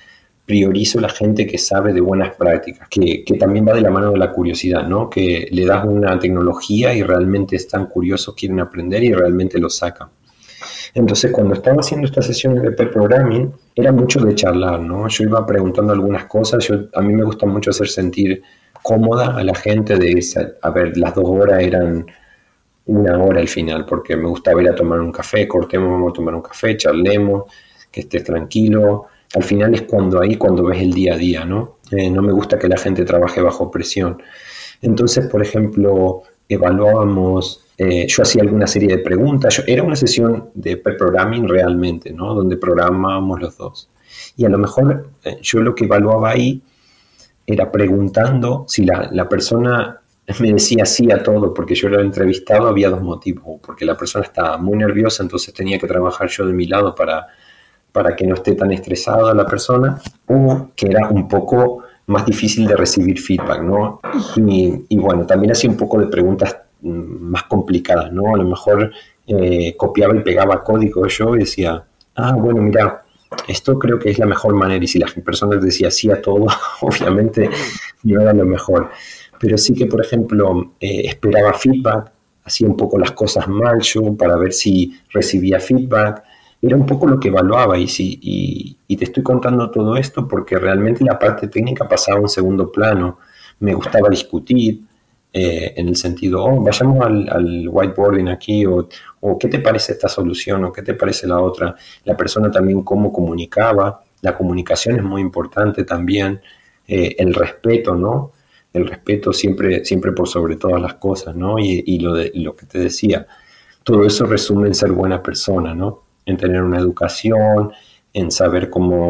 priorizo la gente que sabe de buenas prácticas, que también va de la mano de la curiosidad, ¿no? Que le das una tecnología y realmente están curiosos, quieren aprender y realmente lo sacan. Entonces, cuando estaba haciendo estas sesiones de pair programming, era mucho de charlar, ¿no? Yo iba preguntando algunas cosas, a mí me gusta mucho hacer sentir cómoda a la gente de esa. A ver, las 2 horas eran 1 hora al final, porque me gustaba ir a tomar un café, cortemos, vamos a tomar un café, charlemos, que estés tranquilo. Al final es cuando ves el día a día, ¿no? No me gusta que la gente trabaje bajo presión. Entonces, por ejemplo, evaluábamos, yo hacía alguna serie de preguntas, era una sesión de pair programming realmente, ¿no? Donde programábamos los dos. Y a lo mejor yo lo que evaluaba ahí era preguntando si la persona me decía sí a todo, porque yo lo he entrevistado, había 2 motivos, porque la persona estaba muy nerviosa, entonces tenía que trabajar yo de mi lado para que no esté tan estresada la persona, o que era un poco más difícil de recibir feedback, ¿no? Y bueno, también hacía un poco de preguntas más complicadas, ¿no? A lo mejor copiaba y pegaba código yo y decía, bueno, mira, esto creo que es la mejor manera, y si las personas decían sí a todo, obviamente no era lo mejor. Pero sí que, por ejemplo, esperaba feedback, hacía un poco las cosas mal yo para ver si recibía feedback. Era un poco lo que evaluaba y te estoy contando todo esto porque realmente la parte técnica pasaba a un segundo plano. Me gustaba discutir en el sentido, vayamos al whiteboarding aquí o qué te parece esta solución o qué te parece la otra. La persona también cómo comunicaba. La comunicación es muy importante también. El respeto, ¿no? El respeto siempre, siempre por sobre todas las cosas, ¿no? Y lo que te decía, todo eso resume en ser buena persona, ¿no? En tener una educación, en saber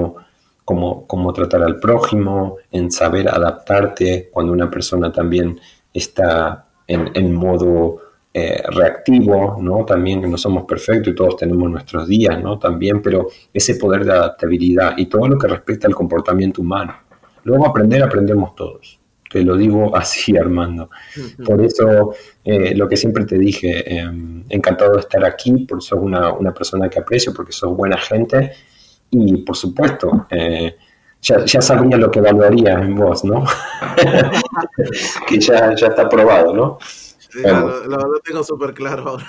cómo tratar al prójimo, en saber adaptarte cuando una persona también está en modo reactivo, ¿no? También que no somos perfectos y todos tenemos nuestros días, ¿no? También, pero ese poder de adaptabilidad y todo lo que respecta al comportamiento humano. Luego aprendemos todos. Te lo digo así, Armando. Por eso, lo que siempre te dije, encantado de estar aquí, porque sos una persona que aprecio, porque sos buena gente y, por supuesto, ya sabría lo que evaluaría en vos, ¿no? Que ya está probado, ¿no? Ya, lo tengo súper claro ahora.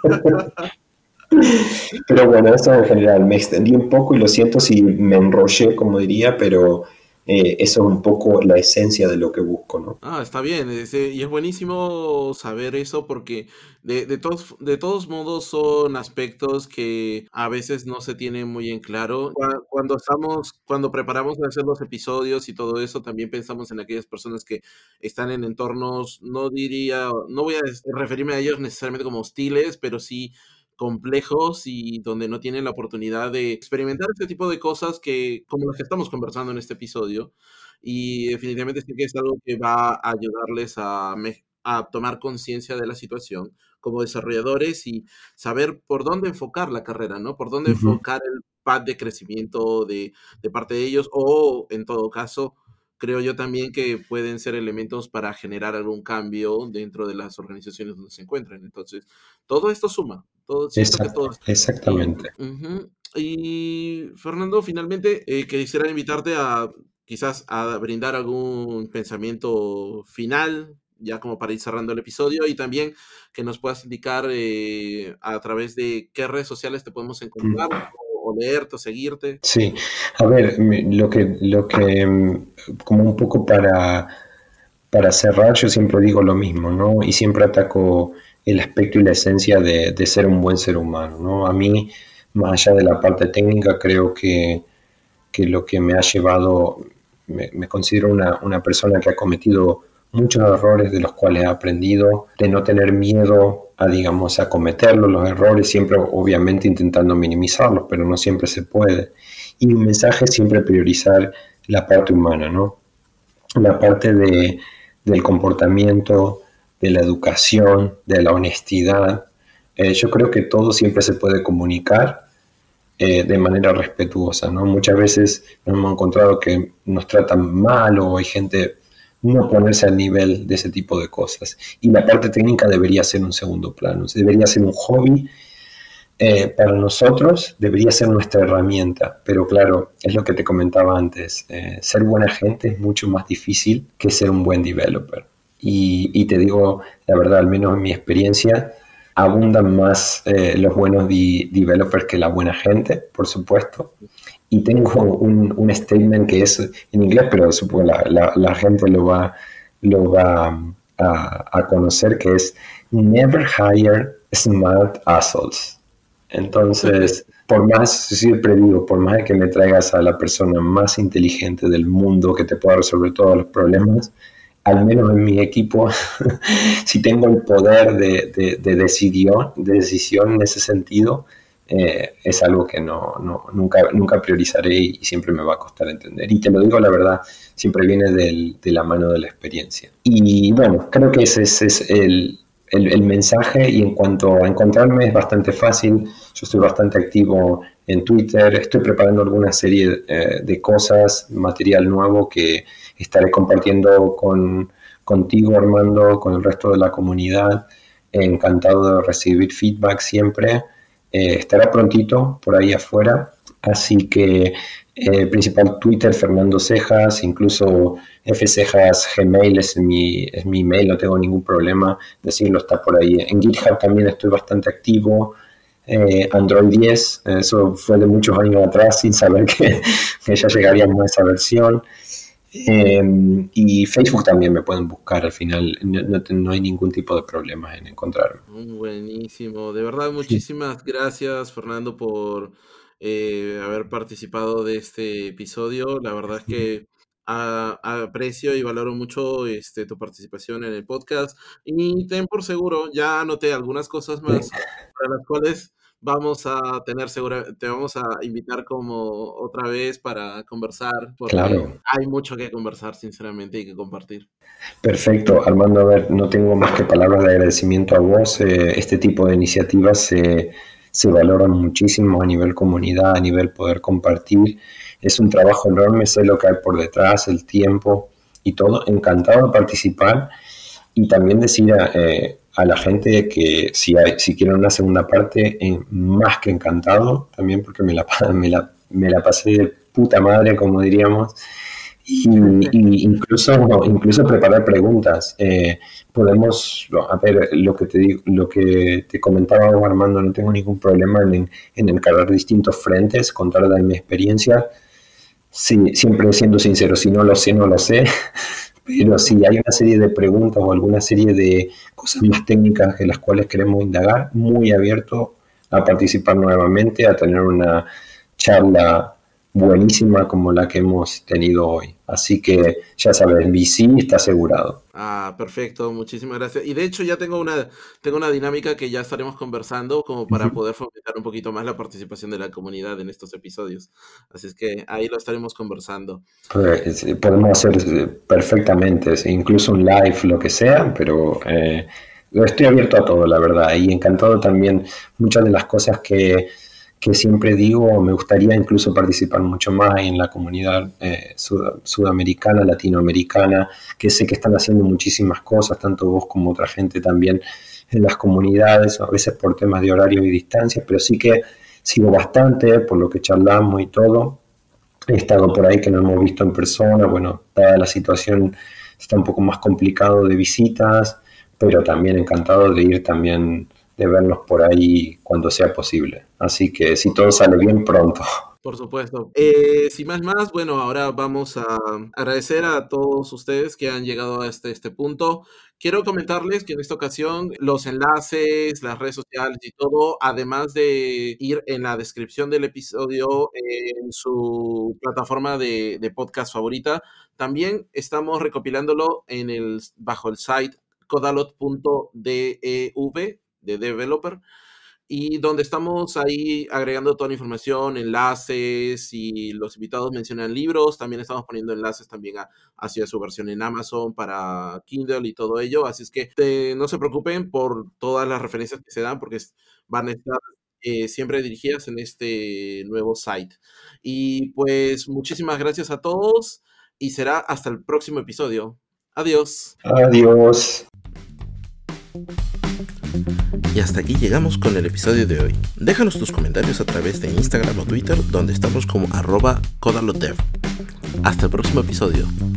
Pero bueno, eso en general, me extendí un poco y lo siento si me enrollé, como diría, pero eso es un poco la esencia de lo que busco, ¿no? Está bien, y es buenísimo saber eso porque de todos modos son aspectos que a veces no se tienen muy en claro. Cuando preparamos de hacer los episodios y todo eso, también pensamos en aquellas personas que están en entornos, no voy a referirme a ellos necesariamente como hostiles, pero sí complejos y donde no tienen la oportunidad de experimentar este tipo de cosas como las que estamos conversando en este episodio. Y definitivamente sí que es algo que va a ayudarles a tomar conciencia de la situación como desarrolladores y saber por dónde enfocar la carrera, ¿no? Por dónde Ujú. enfocar el pad de crecimiento de parte de ellos o, en todo caso, creo yo también que pueden ser elementos para generar algún cambio dentro de las organizaciones donde se encuentran. Entonces, todo esto suma, siento que todo. Y, Exactamente. ujú. Y Fernando, finalmente quisiera invitarte a quizás a brindar algún pensamiento final, ya como para ir cerrando el episodio, y también que nos puedas indicar a través de qué redes sociales te podemos encontrar o leerte o seguirte. Sí, a ver, como un poco para cerrar, yo siempre digo lo mismo, ¿no? Y siempre ataco el aspecto y la esencia de ser un buen ser humano, ¿no? A mí, más allá de la parte técnica, creo que lo que me ha llevado, me considero una persona que ha cometido muchos errores de los cuales he aprendido, de no tener miedo a, digamos, a cometerlos, los errores, siempre obviamente intentando minimizarlos, pero no siempre se puede. Y mi mensaje es siempre priorizar la parte humana, ¿no? La parte del comportamiento, de la educación, de la honestidad. Yo creo que todo siempre se puede comunicar de manera respetuosa, ¿no? Muchas veces nos hemos encontrado que nos tratan mal o hay gente no ponerse al nivel de ese tipo de cosas. Y la parte técnica debería ser un segundo plano, debería ser un hobby para nosotros debería ser nuestra herramienta, pero claro, es lo que te comentaba antes, ser buena gente es mucho más difícil que ser un buen developer. Y te digo, la verdad, al menos en mi experiencia, abundan más los buenos developers que la buena gente, por supuesto. Y tengo un statement que es en inglés, pero supongo la gente lo va a conocer, que es Never hire smart assholes. Entonces, por más, siempre digo, por más que me traigas a la persona más inteligente del mundo que te pueda resolver todos los problemas, al menos en mi equipo, si tengo el poder de decisión en ese sentido, es algo que nunca priorizaré y siempre me va a costar entender. Y te lo digo la verdad, siempre viene de la mano de la experiencia. Y bueno, creo que ese es el mensaje, y en cuanto a encontrarme es bastante fácil. Yo estoy bastante activo en Twitter, estoy preparando alguna serie de cosas, material nuevo que estaré compartiendo contigo, Armando, con el resto de la comunidad. Encantado de recibir feedback siempre. Estará prontito por ahí afuera, así que principal Twitter, Fernando Cejas, incluso fcejas Gmail es mi email, no tengo ningún problema decirlo, está por ahí. En GitHub también estoy bastante activo. Android 10, eso fue de muchos años atrás, sin saber que ya llegaríamos a esa versión. Y Facebook también me pueden buscar, al final no hay ningún tipo de problema en encontrarme. Buenísimo. De verdad, Sí. muchísimas gracias, Fernando, por haber participado de este episodio. La verdad es que aprecio y valoro mucho tu participación en el podcast. Y ten por seguro, ya anoté algunas cosas más para las cuales vamos a tener te vamos a invitar como otra vez para conversar, porque Claro, hay mucho que conversar, sinceramente, y que compartir. perfecto. Armando, a ver, no tengo más que palabras de agradecimiento a vos. Este tipo de iniciativas se valoran muchísimo a nivel comunidad, a nivel poder compartir. Es un trabajo enorme, sé lo que hay por detrás, el tiempo y todo. Encantado de participar, y también decir a la gente que si quieren una segunda parte, más que encantado, también porque me la pasé de puta madre, como diríamos. Y incluso preparar preguntas. Podemos, a ver, lo que te comentaba Armando, no tengo ningún problema en encarar distintos frentes, contar de mi experiencia. Sí, siempre siendo sincero, si no lo sé, no lo sé. Pero si hay una serie de preguntas o alguna serie de cosas más técnicas de las cuales queremos indagar, muy abierto a participar nuevamente, a tener una charla buenísima como la que hemos tenido hoy. Así que ya sabes, VC está asegurado. Perfecto, muchísimas gracias. Y de hecho ya tengo una dinámica que ya estaremos conversando como para poder fomentar un poquito más la participación de la comunidad en estos episodios. Así es que ahí lo estaremos conversando. Pues, podemos hacer perfectamente, incluso un live, lo que sea, pero estoy abierto a todo, la verdad, y encantado también. Muchas de las cosas que siempre digo, me gustaría incluso participar mucho más en la comunidad sudamericana, latinoamericana, que sé que están haciendo muchísimas cosas, tanto vos como otra gente también en las comunidades, a veces por temas de horario y distancia, pero sí que sigo bastante por lo que charlamos y todo. He estado por ahí que no hemos visto en persona, bueno, dada la situación está un poco más complicado de visitas, pero también encantado de ir también, de vernos por ahí cuando sea posible. Así que si todo sale bien, pronto. Por supuesto. Sin más, bueno, ahora vamos a agradecer a todos ustedes que han llegado a este punto. Quiero comentarles que en esta ocasión los enlaces, las redes sociales y todo, además de ir en la descripción del episodio en su plataforma de podcast favorita, también estamos recopilándolo bajo el site codalot.dev, de developer, y donde estamos ahí agregando toda la información, enlaces, y los invitados mencionan libros, también estamos poniendo enlaces también hacia su versión en Amazon para Kindle y todo ello, así es que no se preocupen por todas las referencias que se dan porque van a estar siempre dirigidas en este nuevo site. Y pues muchísimas gracias a todos y será hasta el próximo episodio. Adiós. Adiós. Y Y hasta aquí llegamos con el episodio de hoy. Déjanos tus comentarios a través de Instagram o Twitter, donde estamos como @codalodev. Hasta el próximo episodio.